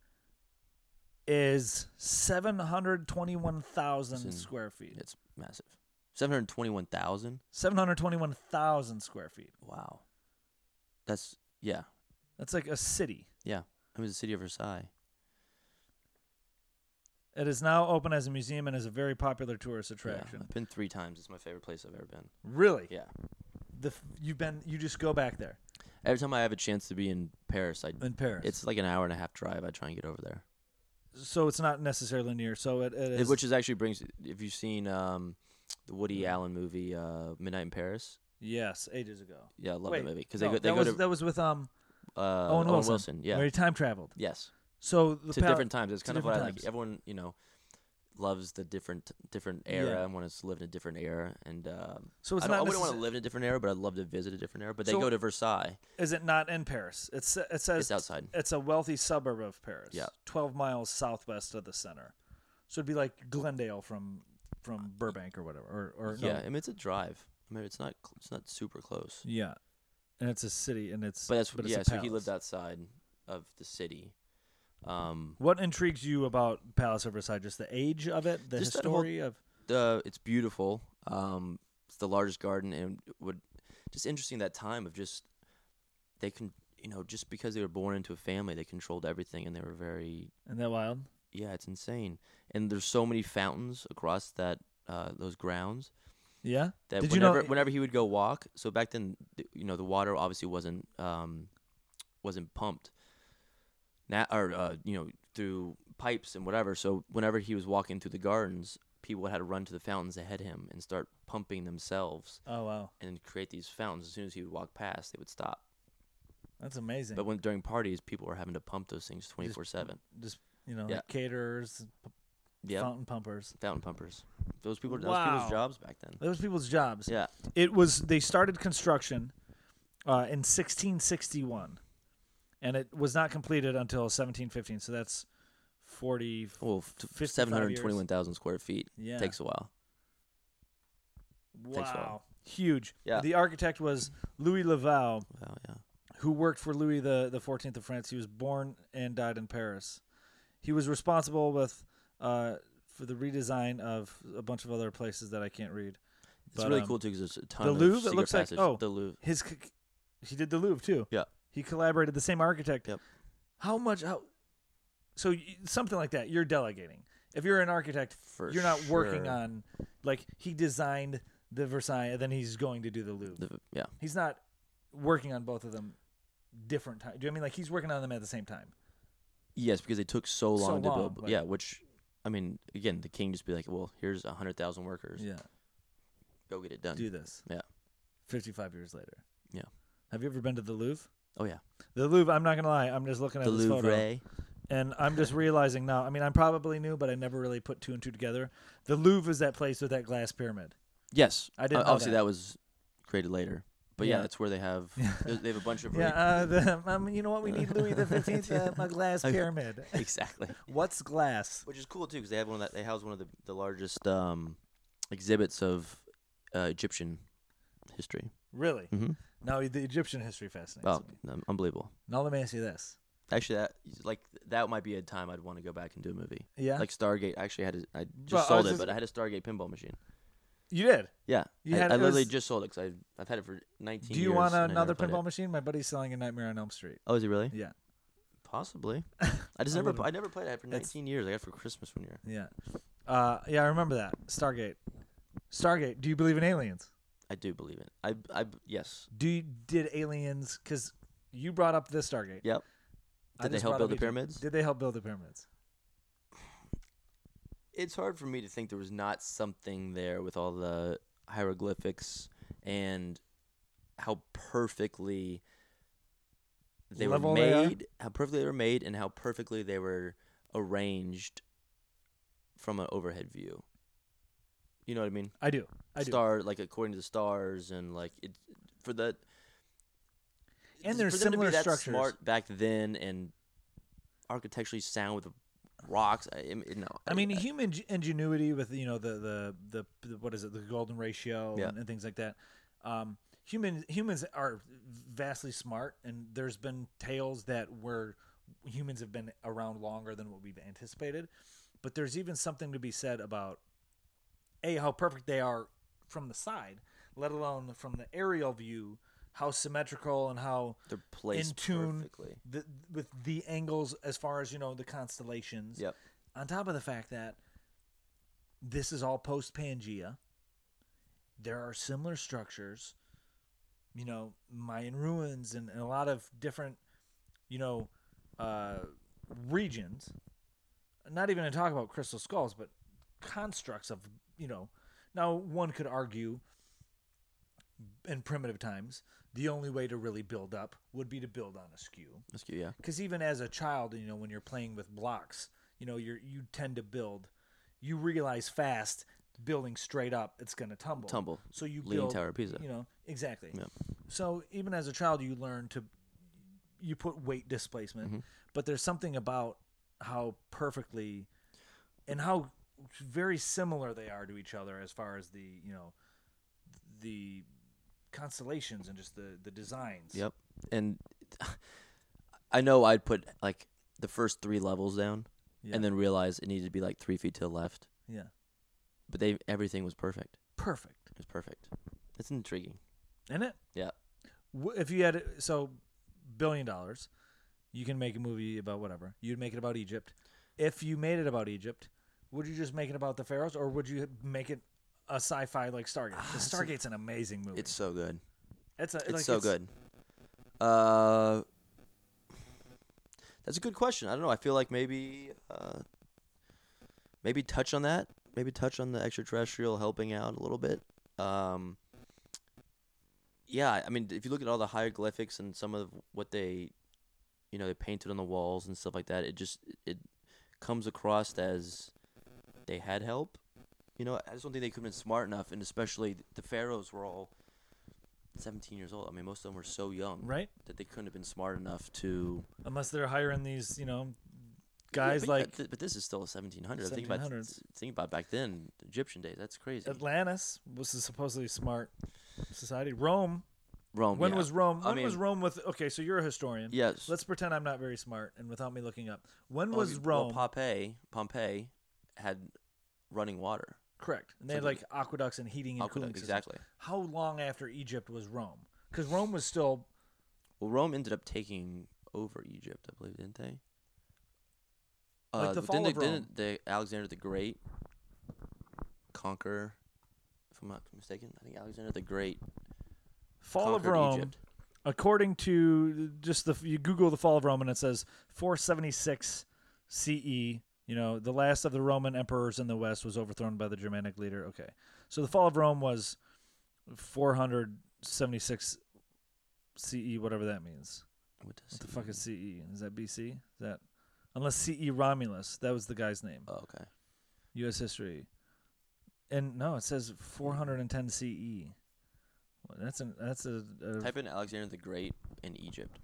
is seven hundred twenty-one thousand Listen, square feet. It's massive. Seven hundred twenty-one thousand. Seven hundred twenty-one thousand square feet. Wow. That's yeah, That's like a city. yeah. It was the city of Versailles. It is now open as a museum and is a very popular tourist Yeah, attraction. I've been three times. It's my favorite place I've ever been. Really? Yeah. The f- you've been you just go back there Every time I have a chance to be in Paris, I in Paris. it's like an hour and a half drive. I try and get over there. so it's not necessarily near. So it, it It- is. which is actually brings. If you've seen um, the Woody Allen movie uh, Midnight in Paris, yes, ages ago. yeah, I love Wait, that movie because no, they go they that go was to that was with um uh, Owen Wilson. Yeah, where he time traveled. yes, So the to pal- different times. It's to kind of what I different like. times. Everyone, you know, loves the different different era Yeah. and wants to live in a different era. And um, So it's I, don't, I not wouldn't want necessar- to live in a different era, but I'd love to visit a different era. But they So- go to Versailles. Is it not in Paris? It's it says It's outside. It's a wealthy suburb of Paris. Yeah. twelve miles southwest of the center. So it'd be like Glendale from from Burbank or whatever. Or or no. Yeah, I mean it's a drive. I mean it's not cl- it's not super close. Yeah. And it's a city, and it's But that's but it's yeah. a So he palace. lived outside of the city. Um, What intrigues you about Palace of Versailles? Just the age of it, the Just that whole- history of. the it's beautiful. Um, it's the largest garden, and would just interesting that time of just they can you know just because they were born into a family, they controlled everything, and they were very Isn't that wild? yeah, it's insane. And there's so many fountains across that uh, those grounds Yeah. that Did you know- whenever whenever he would go walk. So back then, th- you know, the water obviously wasn't um, wasn't pumped. Now or uh, you know through pipes and whatever. So whenever he was walking through the gardens, people had to run to the fountains ahead of him and start pumping themselves Oh wow, and create these fountains. As soon as he would walk past, they would stop. that's amazing. But when during parties, people were having to pump those things twenty-four seven. Just you know, Yeah. like caterers, p- Yeah, fountain pumpers. fountain pumpers. Those people. Those Wow. people's jobs back then. Those people's jobs. Yeah. It was they started construction uh, in sixteen sixty-one, and it was not completed until seventeen fifteen. So that's forty. Well, fifty-five seven hundred twenty-one thousand square feet. Yeah. Takes a while. Takes a Wow, while. huge. Yeah. The architect was Louis Laval, Wow, yeah. who worked for Louis the the Fourteenth of France. He was born and died in Paris. He was responsible with uh, for the redesign of a bunch of other places that I can't read. It's But, really um, cool too because there's a ton the of Louvre, it secret looks like- passage. oh. the Louvre. His c- he did the Louvre too. Yeah. He collaborated the same architect. Yep. How much? How? So y- something like that. You're delegating. If you're an architect, For you're not working sure. on like he designed the Versailles, and then he's going to do the Louvre. The, yeah. He's not working on both of them different times. Do you know what I mean like he's working on them at the same time? Yes, because they took so So long to long, build. like- yeah, which I mean, again, the king just be like, "Well, here's a hundred thousand workers. Yeah. Go get it done." Do this. Yeah. Fifty-five years later. Yeah. Have you ever been to the Louvre? Oh yeah. The Louvre. I'm not gonna lie. I'm just looking at The this photo. Louvre. And I'm just realizing now, I mean, I'm probably new, but I never really put two and two together. The Louvre is that place with that glass pyramid. Yes. I didn't Uh, know obviously, that. that. was created later. But yeah, Yeah. that's where they have. They have a bunch of. Yeah, Really, uh, the, um, you know what? We need Louis the Fifteenth, uh, a glass pyramid. exactly. What's glass? Which is cool too, because they have one of that. They house one of the the largest um, exhibits of uh, Egyptian history. Really? Mm-hmm. Now, the Egyptian history fascinates Wow, me. um, unbelievable. Now, let me ask you this. Actually, that like that might be a time I'd want to go back and do a movie. Yeah? Like Stargate. I actually had a, I just Well, I sold was it, just- but I had a Stargate pinball machine. You did? Yeah, You I, had- I it literally was- just sold it because I've I've had it for nineteen Do you years. want and I never another played pinball it. machine? My buddy's selling a Nightmare on Elm Street. Oh, is he really? Yeah. Possibly. I just I never wouldn't- I never played it. I had it for It's- nineteen years. I got it for Christmas one year. Yeah. Uh, yeah, I remember that. Stargate. Stargate. Do you believe in aliens? I do believe it. I, I, yes. Do you, did aliens? Because you brought up the Stargate. Yep. I Did they just help brought build up the Egypt. pyramids? Did they help build the pyramids? It's hard for me to think there was not something there with all the hieroglyphics and how perfectly they Level were they are? made, how perfectly they were made, and how perfectly they were arranged from an overhead view. You know what I mean? I do. I do. Star, like according to the stars, and like it for the. And for there's them to be similar that structures. Smart back then, and architecturally sound with rocks. I, I mean, no. I mean, human g- ingenuity with you know the the the, the what is it, the golden ratio Yeah. and, and things like that. Um, human humans are vastly smart, and there's been tales that where humans have been around longer than what we've anticipated. But there's even something to be said about a how perfect they are from the side, let alone from the aerial view, how symmetrical and how They're placed in tune perfectly. the, with the angles as far as you know the constellations. Yep. On top of the fact that this is all post Pangea, there are similar structures, you know, Mayan ruins and, and a lot of different, you know, uh, regions. Not even to talk about crystal skulls, but constructs of, you know, now one could argue in primitive times, the only way to really build up would be to build on a skew. That's cute, yeah. Because even as a child, you know, when you're playing with blocks, you know, you're you tend to build. You realize fast building straight up, it's going to tumble. Tumble. So you Leaning build. Tower of Pisa. You know, exactly. Yeah. So even as a child, you learn to you put weight displacement, Mm-hmm. but there's something about how perfectly and how very similar they are to each other as far as the you know the constellations and just the the designs. Yep. And I know I'd put like the first three levels down Yeah. and then realize it needed to be like three feet to the left. Yeah. But they everything was perfect. Perfect. It was perfect. It's intriguing. Isn't it? Yeah. W- If you had so billion dollars, you can make a movie about whatever. You'd make it about Egypt. If you made it about Egypt, would you just make it about the pharaohs, or would you make it a sci-fi like Stargate? 'Cause it's a- Stargate's an amazing movie. It's so good. it's a, It's like, so good. Uh That's a good question. I don't know. I feel like maybe uh maybe touch on that. Maybe touch on the extraterrestrial helping out a little bit. Um Yeah, I mean, if you look at all the hieroglyphics and some of what they, you know, they painted on the walls and stuff like that, it just it comes across as they had help. You know, I just don't think they could have been smart enough, and especially the pharaohs were all seventeen years old. I mean, most of them were so young right? that they couldn't have been smart enough to. Unless they're hiring these, you know, Yeah, guys but, like th- but this is still a seventeen hundred. Think about seventeen hundreds. think about back then, the Egyptian days. That's crazy. Atlantis was a supposedly smart society. Rome. Rome. When yeah. was Rome? I When was mean- Rome with? Okay, so you're a historian. Yes. Let's pretend I'm not very smart, and without me looking up, when Well, was you- Rome? Well, Pompeii, Pompeii had running water. Correct. And they So had the- like aqueducts and heating and cooling Aqueduct, systems. exactly. How long after Egypt was Rome? Because Rome was still Well, Rome ended up taking over Egypt, I believe, didn't they? Like Uh, the but fall didn't, of they- Rome. didn't the Alexander the Great conquer? If I'm not mistaken, I think Alexander the Great fall of conquered Rome. Egypt. According to just the you Google the fall of Rome and it says four seventy-six C E. You know, the last of the Roman emperors in the West was overthrown by the Germanic leader. Okay, so the fall of Rome was four seventy-six C E, whatever that means. What, does What the he fuck is mean? C E? Is that B C? Is that unless C E Romulus? That was the guy's name. Oh, okay. U S history. And no, it says four ten C E. Well, That's an that's a, a Type in Alexander the Great in Egypt.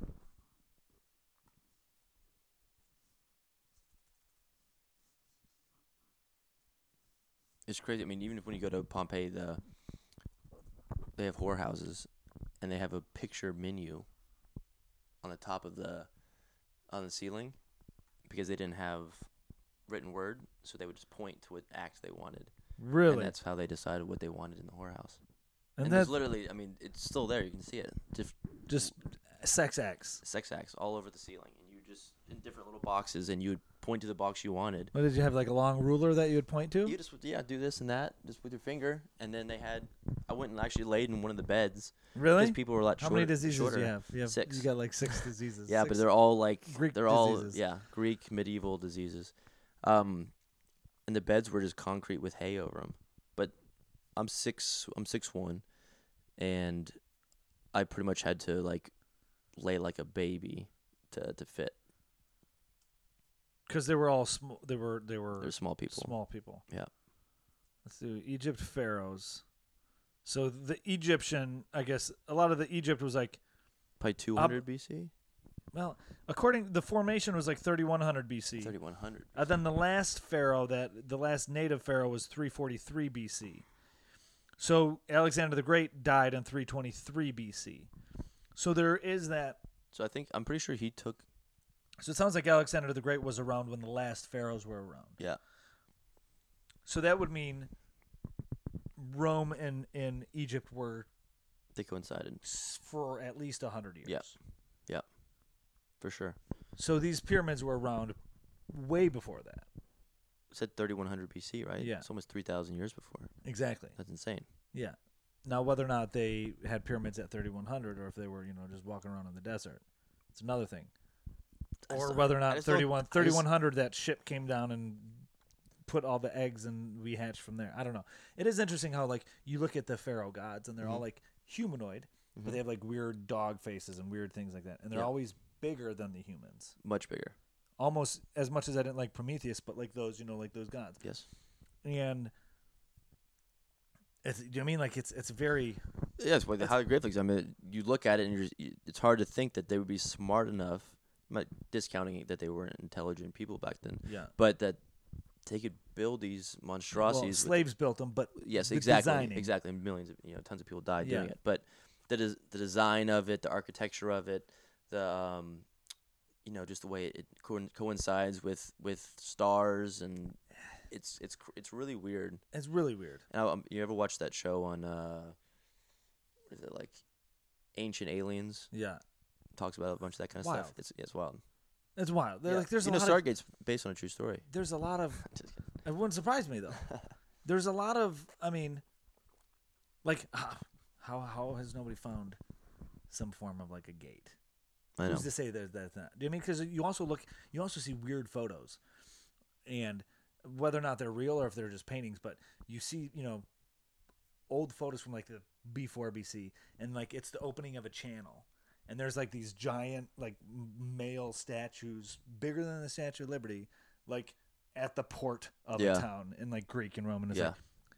It's crazy. I mean, even if when you go to Pompeii, the they have whorehouses, and they have a picture menu on the top of the on the ceiling because they didn't have written word, so they would just point to what act they wanted, really and that's how they decided what they wanted in the whorehouse. and, And, that's there's literally, I mean, it's still there. You can see it. Just just sex acts. sex acts all over the ceiling, and you just in different little boxes, and you would point to the box you wanted. What did you have like a long ruler that you would point to? You just would, yeah, do this and that just with your finger, and then they had I went and actually laid in one of the beds. Really? Because people were a lot How shorter. many diseases shorter. do you have? You have Six. You got like six diseases. Yeah, Six- but they're all like Greek they're all diseases. yeah Greek medieval diseases. Um, and the beds were just concrete with hay over them. But I'm six. I'm six one, and I pretty much had to like lay like a baby to to fit. Because they were all small. They were they were They're small people. Small people. Yeah. Let's do Egypt pharaohs. So the Egyptian, I guess, a lot of the Egypt was like, Probably two hundred B C. well, according the formation was like thirty-one hundred B C. thirty-one hundred. And then the last pharaoh, that the last native pharaoh, was three forty-three B C. So Alexander the Great died in three twenty-three B C. So there is that. So I think I'm pretty sure he took. So it sounds like Alexander the Great was around when the last pharaohs were around. Yeah. So that would mean Rome and, and Egypt were They coincided. s- for at least one hundred years. Yeah. Yeah. For sure. So these pyramids were around way before that. It said thirty-one hundred B C, right? Yeah. It's almost three thousand years before. Exactly. That's insane. Yeah. Now, whether or not they had pyramids at thirty-one hundred or if they were, you know, just walking around in the desert, it's another thing. I just Or don't- whether or I not just don't- thirty-one, I just- thirty-one hundred, that ship came down and put all the eggs and we hatched from there. I don't know. It is interesting how, like, you look at the pharaoh gods and they're all, Mhm. like, humanoid, but Mhm. they have, like, weird dog faces and weird things like that. And they're Yeah. always bigger than the humans. Much bigger. Almost as much as I didn't like Prometheus, but like those, you know, like those gods. Yes. And it's, do you know what I mean? Like, it's it's very, Yes, well, the That's- hieroglyphics. I mean, you look at it and you're, just- you- it's hard to think that they would be smart enough. I'm not discounting it that they weren't intelligent people back then, yeah. but that they could build these Well, monstrosities. with- slaves built them, but yes, the exactly, designing. exactly. Millions of you know, tons of people died doing Yeah. it, but the des- the design of it, the architecture of it, the um, you know, just the way it co- coincides with with stars, and it's it's cr- it's really weird. it's really weird. And I, um, you ever watch that show on uh, what is it like Ancient Aliens? Yeah. Talks about a bunch of that kind of Wild. stuff. It's it's wild. It's wild. There- Yeah. Like, there's you a know, lot of, Stargate's based on a true story. there's a lot of, Just kidding. it wouldn't surprise me though. There's a lot of, I mean, like, ah, how how has nobody found some form of like a gate? I know. Who's to say that that's not? Do you mean because you also look, you also see weird photos, and whether or not they're real or if they're just paintings, but you see, you know, old photos from like the before B C, and like it's the opening of a channel, and there's like these giant like m- male statues bigger than the Statue of Liberty, like at the port of Yeah. a town in like Greek and Roman. It's Yeah. like,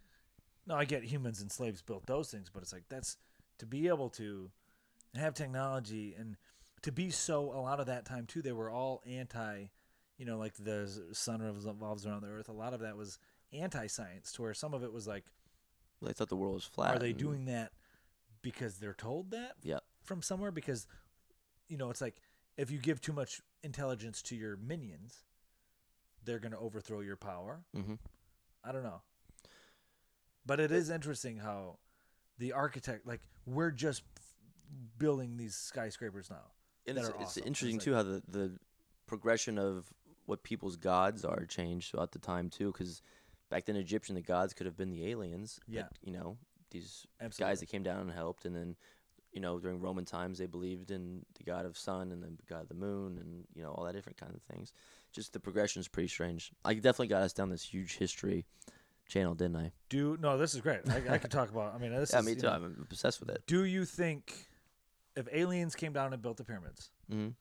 no, I get humans and slaves built those things, but it's like that's to be able to have technology and to be so. A lot of that time too, they were all anti. You know, like the sun revolves around the earth. A lot of that was anti-science, to where some of it was like, They thought the world was flat. are they and- doing that because they're told that Yeah. from somewhere? Because, you know, it's like if you give too much intelligence to your minions, they're going to overthrow your power. Mhm. I don't know. But it is interesting how the architect, like, we're just building these skyscrapers now. And that it's, are it's awesome. interesting It's too how the, the progression of what people's gods are changed throughout the time too, because back then Egyptian the gods could have been the aliens. Yeah. that, you know, these Absolutely. guys that came down and helped, and then you know during Roman times they believed in the god of sun and the god of the moon, and you know all that different kind of things. Just the progression is pretty strange. I definitely got us down this huge history channel, didn't I? Do no, this is great. I, I could talk about. I mean, this Yeah, is, me you too. know, I'm obsessed with it. do you think if aliens came down and built the pyramids, hmm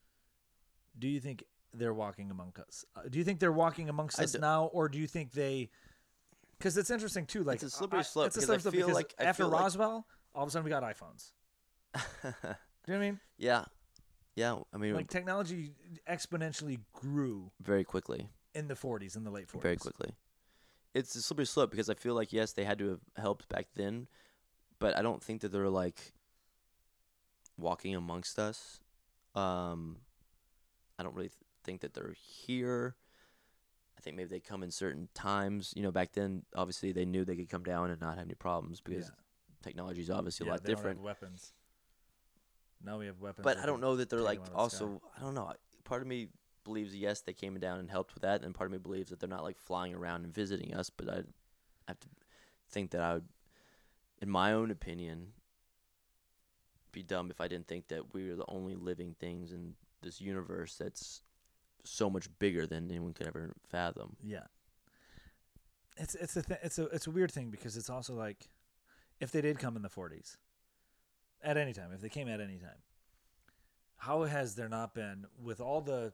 do you think they're walking among us? Uh, do you think they're walking amongst I us d- now, or do you think they? Because it's interesting too. Like It's a slippery I- slope, It's a because I slippery slope feel because like- I after feel like- Roswell, all of a sudden we got iPhones. Do you know what I mean? yeah, yeah. I mean, Like technology exponentially grew very quickly. in the forties, in the late forties. Very quickly. It's a slippery slope because I feel like yes, they had to have helped back then, but I don't think that they're like walking amongst us. Um, I don't really th- think that they're here. I think maybe they come in certain times. You know, back then, obviously, they knew they could come down and not have any problems because Yeah. technology is obviously Yeah, a lot they don't have different. weapons. Now we have weapons. But that I don't can know that they're take like them out of the sky. also. I don't know. Part of me believes yes, they came down and helped with that, and part of me believes that they're not like flying around and visiting us. But I have to think that I would in my own opinion, be dumb if I didn't think that we are the only living things in this universe that's so much bigger than anyone could ever fathom. Yeah. It's it's a th- it's a it's a weird thing because it's also like, if they did come in the forties, at any time, if they came at any time, how has there not been, with all the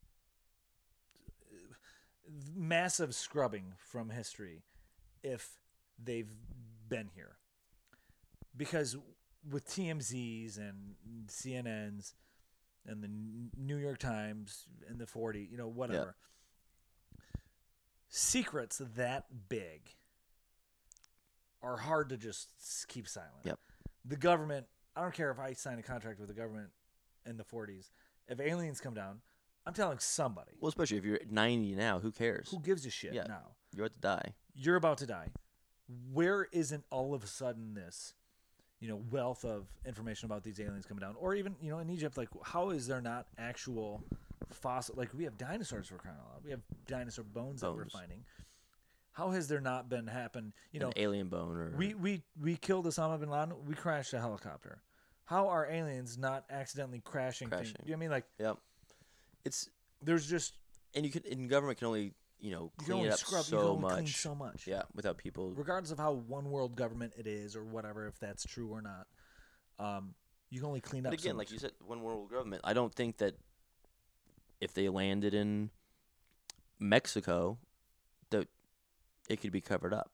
massive scrubbing from history, if they've been here? Because with T M Zs and C N Ns and the New York Times in the forties, you know, whatever. Yeah. Secrets that big are hard to just keep silent. Yep. The government, I don't care if I sign a contract with the government in the forties. If aliens come down, I'm telling somebody. Well, especially if you're ninety now, who cares? Who gives a shit yeah. now? You're about to die. You're about to die. Where isn't all of a sudden this, you know, wealth of information about these aliens coming down? Or even, you know, in Egypt, like, how is there not actual fossil? Like, we have dinosaurs for crying out loud. We have dinosaur bones, bones that we're finding. How has there not been happen? You know, an alien bone, or we we we killed Osama bin Laden. We crashed a helicopter. How are aliens not accidentally crashing? Crashing. Things? You know what I mean? Like, yep. It's there's just and you can in government can only you know you clean can only it up scrub, so you can only much. Clean so much. Yeah, without people. Regardless of how one world government it is or whatever, if that's true or not, um, you can only clean up. But again, so like much. you said, one world government. I don't think that if they landed in Mexico, that it could be covered up.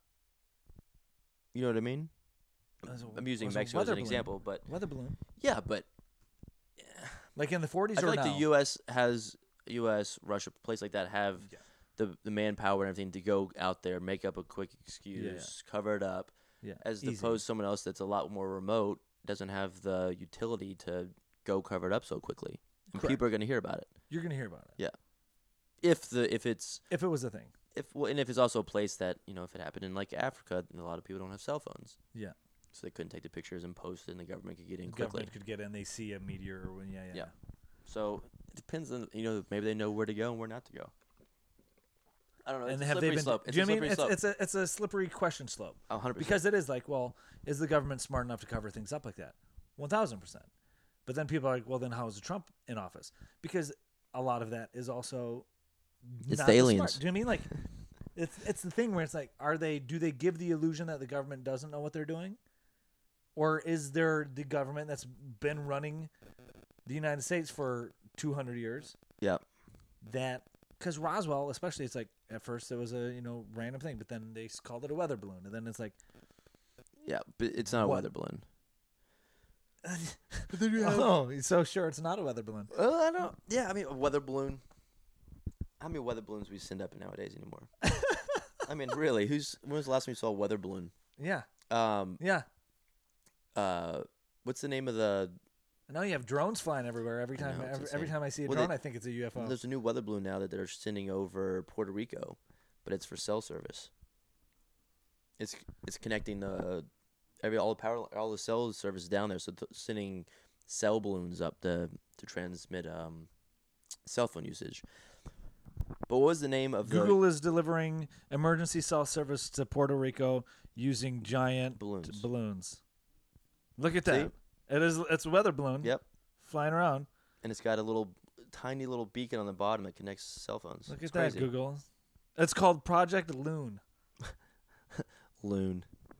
You know what I mean? As a- I'm using as a Mexico as weather an balloon. example, but Weather balloon, yeah, but like in the forties I feel or like now? the U S has U S Russia, place like that have Yeah. the the manpower and everything to go out there, make up a quick excuse, cover it up, yeah, as easy. opposed to someone else that's a lot more remote, doesn't have the utility to go cover it up so quickly, and Correct. people are going to hear about it. You're gonna hear about it. Yeah, if the if it's If it was a thing. if well, and if it's also a place that you know if it happened in like Africa, a lot of people don't have cell phones, Yeah. so they couldn't take the pictures and post it, and the government could get in The quickly. government could get in. They see a meteor. Or when, yeah, yeah. Yeah. So it depends on you know maybe they know where to go and where not to go. I don't know. It's And a have they slippery been? slope. Do It's you a know what I slippery mean? It's, slope. it's a it's a slippery question slope. one hundred percent. Because it is like, well, is the government smart enough to cover things up like that? One thousand percent. But then people are like, well, then how is Trump in office? Because a lot of that is also It's not the as aliens. smart. Do you know what I mean? Like, it's it's the thing where it's like, are they? Do they give the illusion that the government doesn't know what they're doing, or is there the government that's been running the United States for two hundred years? Yeah. That because Roswell, especially, it's like at first it was a you know random thing, but then they s- called it a weather balloon, and then it's like, Yeah, but it's not a What? weather balloon. oh, so sure it's not a weather balloon. Well, I don't. Yeah, I mean, a weather balloon. How many weather balloons we send up nowadays anymore? I mean, really, who's when was the last time you saw a weather balloon? Yeah, Um, yeah. uh, what's the name of the? Now you have drones flying everywhere. Every I time, know, it's every, every insane. time I see a Well, drone, they- I think it's a U F O. There's a new weather balloon now that they're sending over Puerto Rico, but it's for cell service. It's it's connecting the every all the power all the cell service down there, so th- sending cell balloons up to to transmit um cell phone usage. But what was the name of Google is delivering emergency cell service to Puerto Rico using giant Balloons. t- balloons. Look at See? that. It is. It's a weather balloon. the? Yep, Flying around. and it's got a little tiny little beacon on the bottom that connects cell phones. Look It's at that, crazy. Google. It's called Project Loon, Loon.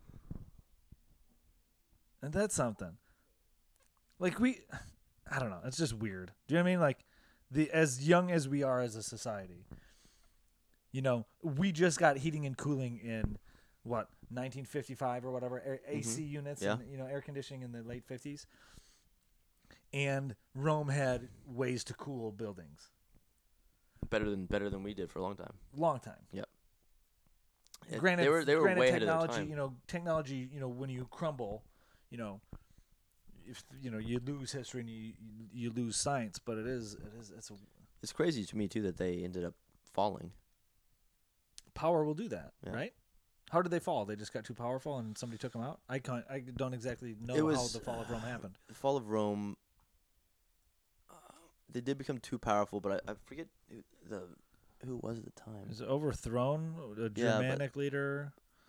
and that's something. Like we, I don't know. It's just weird. Do you know what I mean? Like the as young as we are as a society, you know, we just got heating and cooling in what nineteen fifty-five or whatever, air, A C units, Yeah. and you know, air conditioning in the late fifties. And Rome had ways to cool buildings. Better than better than we did for a long time. Long time. Yep. It- Granted, they were they were granted way ahead of their technology, time. you know, technology, you know, when you crumble, you know, if you know, you lose history and you you lose science, but it is it is it's a, It's crazy to me too that they ended up falling. power will do that, Yeah. right? How did they fall? They just got too powerful and somebody took them out. I can't. I don't exactly know It was- how the fall of Rome happened. The fall of Rome. Uh, they did become too powerful, but I, I forget who, the who it was at the time. Is it overthrown? A Yeah, but- Germanic leader.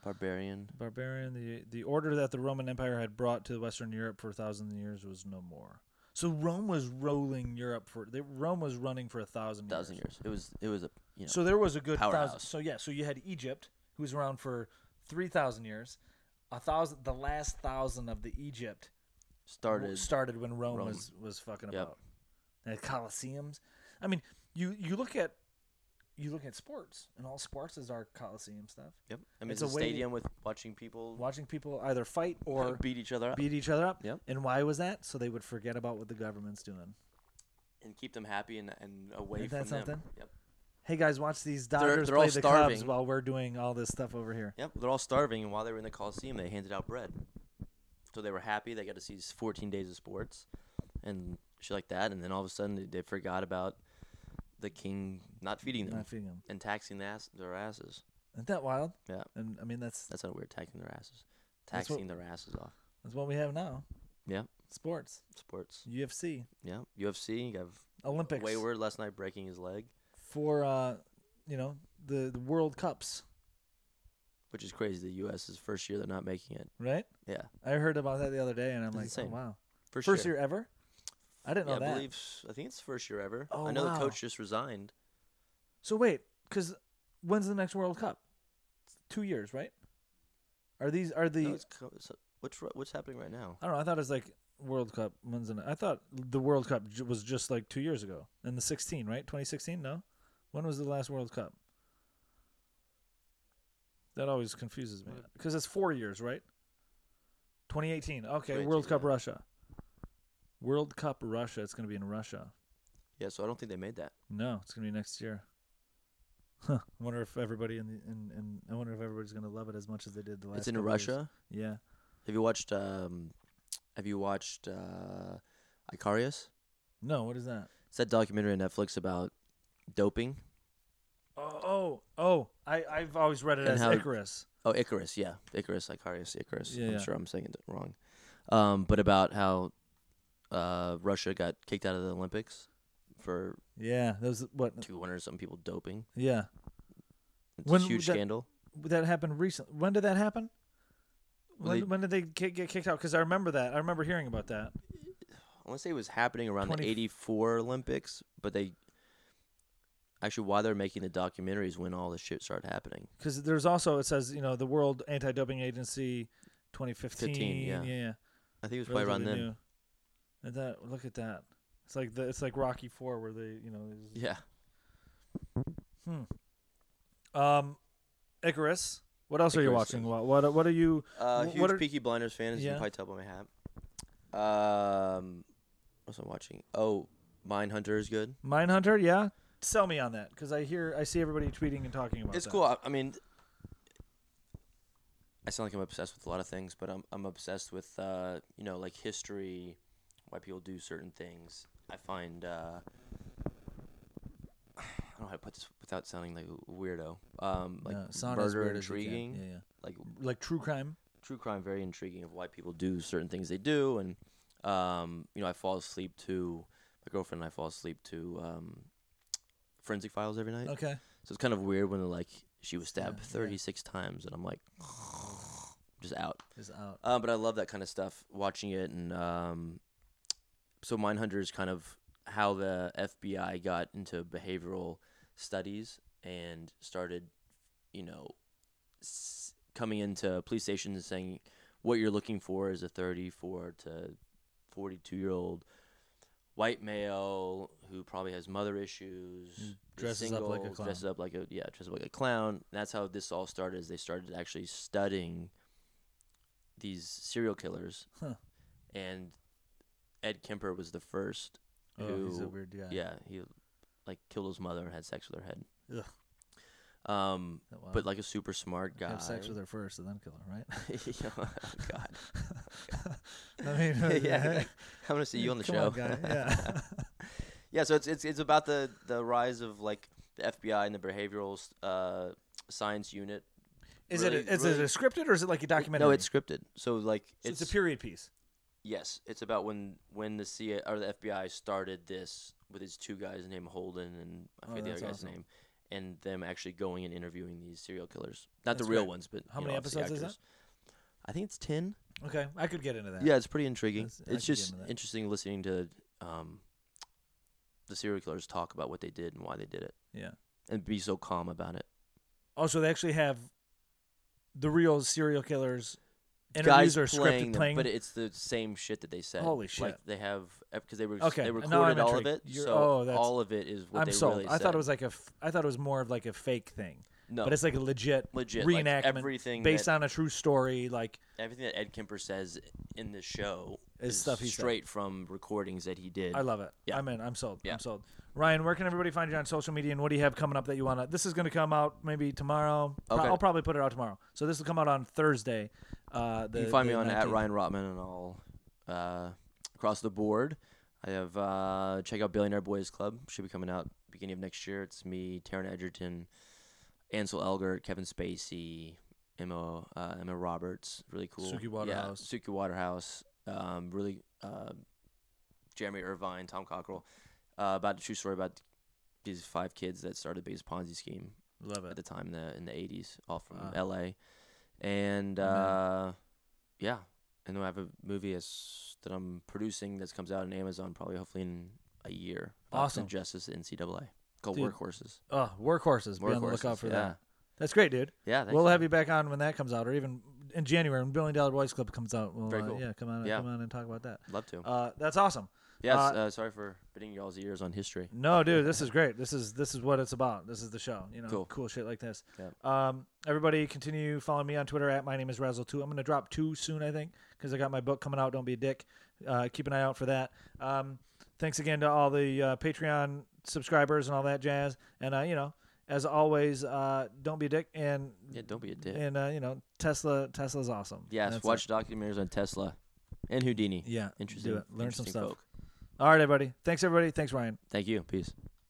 Barbarian. Barbarian. The the order that the Roman Empire had brought to Western Europe for a thousand years was no more. So Rome was rolling Europe for. They, Rome was running for a thousand years. Thousand years. It was. It was a. You know. So there was a good powerhouse. thousand. So yeah. So you had Egypt, who was around for three thousand years. A thousand. The last thousand of the Egypt started. started when Rome, Rome. was was fucking Yep. about. They had Colosseums. I mean, you you look at. You look at sports, and all sports is our Coliseum stuff. Yep. I mean, It's it's, a a way to- stadium with watching people Watching people either fight or beat each other up beat each other up. Yep. And why was that? So they would forget about what the government's doing. and keep them happy and, and away Isn't from that them. something? Yep. Hey guys, watch these They're- Dodgers they're play all the Cubs starving. while we're doing all this stuff over here. Yep. They're all starving, and while they were in the Coliseum, they handed out bread. So they were happy. They got to see fourteen days of sports and shit like that. And then all of a sudden, they, they forgot about the king not feeding them Not feeding them. and taxing the ass, their asses. Isn't that wild? Yeah. And I mean that's That's not weird. Taxing their asses. That's what- Taxing their asses off. that's what we have now. Yeah. Sports, Sports. U F C, Yeah. U F C. You have Olympics. Wayward last night breaking his leg, For uh, you know the the World Cups, which is crazy. The U S is first year they're not making it. right? Yeah. I heard about that the other day, and I'm It's like, insane. oh wow, First, first year ever. I didn't know Yeah, I that. believe. s- I think it's the first year ever. Oh, I know wow. the coach just resigned. So wait, because when's the next World Cup? Two years, right? Are these are the? No, it's, co- it's, what's ri- what's happening right now? I don't know. I thought it was like World Cup. When's the? I thought the World Cup j- was just like two years ago in the sixteen, right? twenty sixteen. No, when was the last World Cup? That always confuses me What? because it's four years, right? twenty eighteen. Okay, twenty World eighteen, Cup yeah. Russia. World Cup Russia. It's going to be in Russia. Yeah, so I don't think they made that. No, it's going to be next year. Huh. I wonder if everybody in the in, in I wonder if everybody's going to love it as much as they did the last. It's in couple years. Russia. Yeah. Have you watched? Um, have you watched uh, Icarius? No, what is that? It's that documentary on Netflix about doping. Oh, oh, oh! I I've always read it And as how- Icarus. Oh, Icarus, yeah, Icarus, Icarius, Icarus. Yeah, I'm yeah. sure I'm saying it wrong. Um, but about how uh, Russia got kicked out of the Olympics for Yeah, that was what? two hundred some people doping. Yeah, It's When a huge that- scandal. that happened recently. When did that happen? Well, When, they- when did they ki- get kicked out? Because I remember that. I remember hearing about that. I want to say it was happening around twenty the eighty-four Olympics, but they actually while they're making the documentaries when all this shit started happening. Because there's also it says you know the World Anti-Doping Agency, twenty fifteen. fifteen, yeah. yeah. I think it was probably around relatively then. new. And that look at that. It's like the it's like Rocky Four where they you know. they just- Yeah. Hmm. Um, Icarus. What else are you Icarus watching? is- What what what are you? Uh, Wh- huge what are- Peaky Blinders fan, as you Yeah. can probably tell by my hat. Um, what's I'm watching? Oh, Mindhunter is good. Mindhunter, yeah. Sell me on that because I hear I see everybody tweeting and talking about. It's that. cool. I, I mean, I sound like I'm obsessed with a lot of things, but I'm I'm obsessed with uh, you know, like history, why people do certain things. I find uh, I don't know how to put this without sounding like a weirdo. Um, like Yeah, sound as murder weird as you can. intriguing, Yeah, yeah. like Like true crime. true crime, very intriguing of why people do certain things they do, and um, you know, I fall asleep to my girlfriend and I fall asleep to um, Forensic Files every night. Okay. So it's kind of weird when they're like, she was stabbed Yeah, yeah. thirty-six times, and I'm like, just out. Is out. Um, but I love that kind of stuff, watching it, and um, so Mindhunter is kind of how the F B I got into behavioral studies and started, you know, s- coming into police stations and saying what you're looking for is a thirty-four to forty-two year old white male who probably has mother issues, is dresses up like a single, clown. dresses up like a yeah, dresses up like a clown. And that's how this all started. Is they started actually studying these serial killers, Huh. and Ed Kemper was the first. Oh, who, he's a weird guy. Yeah, he like killed his mother and had sex with her head. Ugh. Um, That wild. but like a super smart guy. have sex with her first and then kill her, right? oh, God. I mean, yeah, like, I'm gonna see you on the Come show. on, guy. Yeah. Yeah, so it's it's it's about the the rise of like the F B I and the behavioral uh, science unit. Is Really- it a, is really- it a scripted or is it like a documentary? No, it's scripted. So like So it's, it's, a period piece. yes, it's about when when the C I A or the F B I started this with his two guys named Holden and I Oh, forget the that's other guy's awesome. name, and them actually going and interviewing these serial killers. Not That's the real great. ones, but How you many know, obviously episodes is actors. I think it's ten. Okay, I could get into that. Yeah, it's pretty intriguing. That's- I It's could get just into that. interesting listening to um, the serial killers talk about what they did and why they did it, Yeah. and be so calm about it. Also, they actually have the real serial killers Guys interviews or playing scripted them, playing. but it's the same shit that they said. Holy shit. Like they have because they were Okay, they now recorded I'm all of intrigued. it, You're- so oh, that's- all of it is what I'm they sold. really I said. thought it was like a. F- I thought it was more of like a fake thing, no, but it's like a legit, legit like, reenactment everything based that, on a true story. Like everything that Ed Kemper says in this show Is is stuff he said. straight from recordings that he did. I love it. Yeah. I'm in. I'm sold. Yeah. I'm sold. Ryan, where can everybody find you on social media, and what do you have coming up that you want to? This is going to come out maybe tomorrow. Pro- Okay. I'll probably put it out tomorrow. So this will come out on Thursday. Uh, the, You can find the me on at nineteenth. Ryan Rotman and all uh, across the board. I have uh, check out Billionaire Boys Club. Should be coming out beginning of next year. It's me, Taron Egerton, Ansel Elgort, Kevin Spacey, Emma uh, Emma Roberts. Really cool. Suki Waterhouse. Yeah, Suki Waterhouse. Um, really, uh, Jeremy Irvine, Tom Cockrell. Uh, about a true story about these five kids that started the biggest Ponzi scheme Love at it. the time in the in the eighties, all from Wow. L A. And Amen. uh, yeah, and then I have a movie as, that I'm producing that comes out on Amazon probably hopefully in a year. about Awesome. the Justice N C double A called Dude, Workhorses. Oh, workhorses. Be on the lookout Workhorses, for yeah. that. That's great, dude. Yeah, thanks, We'll man. have you back on when that comes out, or even in January when Billion Dollar Boys Club comes out. We'll, Very uh, cool. yeah, come on, Yeah. come on and talk about that. Love to. Uh, that's awesome. yes, uh, uh, sorry for biting y'all's ears on history. No, dude, this is great. This is this is what it's about. This is the show. You know, Cool. shit like this. Yep. Um, everybody, continue following me on Twitter at my name is Razzle two. I'm gonna drop two soon, I think, because I got my book coming out. Don't be a dick. Uh, keep an eye out for that. Um, thanks again to all the uh, Patreon subscribers and all that jazz. And uh, you know, as always, uh, don't be a dick. And Yeah, don't be a dick. and uh, you know, Tesla Tesla's awesome. Yes, That's watch it. documentaries on Tesla and Houdini. Yeah, Interesting. do it. Learn some interesting stuff. folk. All right, everybody. Thanks, everybody. Thanks, Ryan. Thank you. Peace.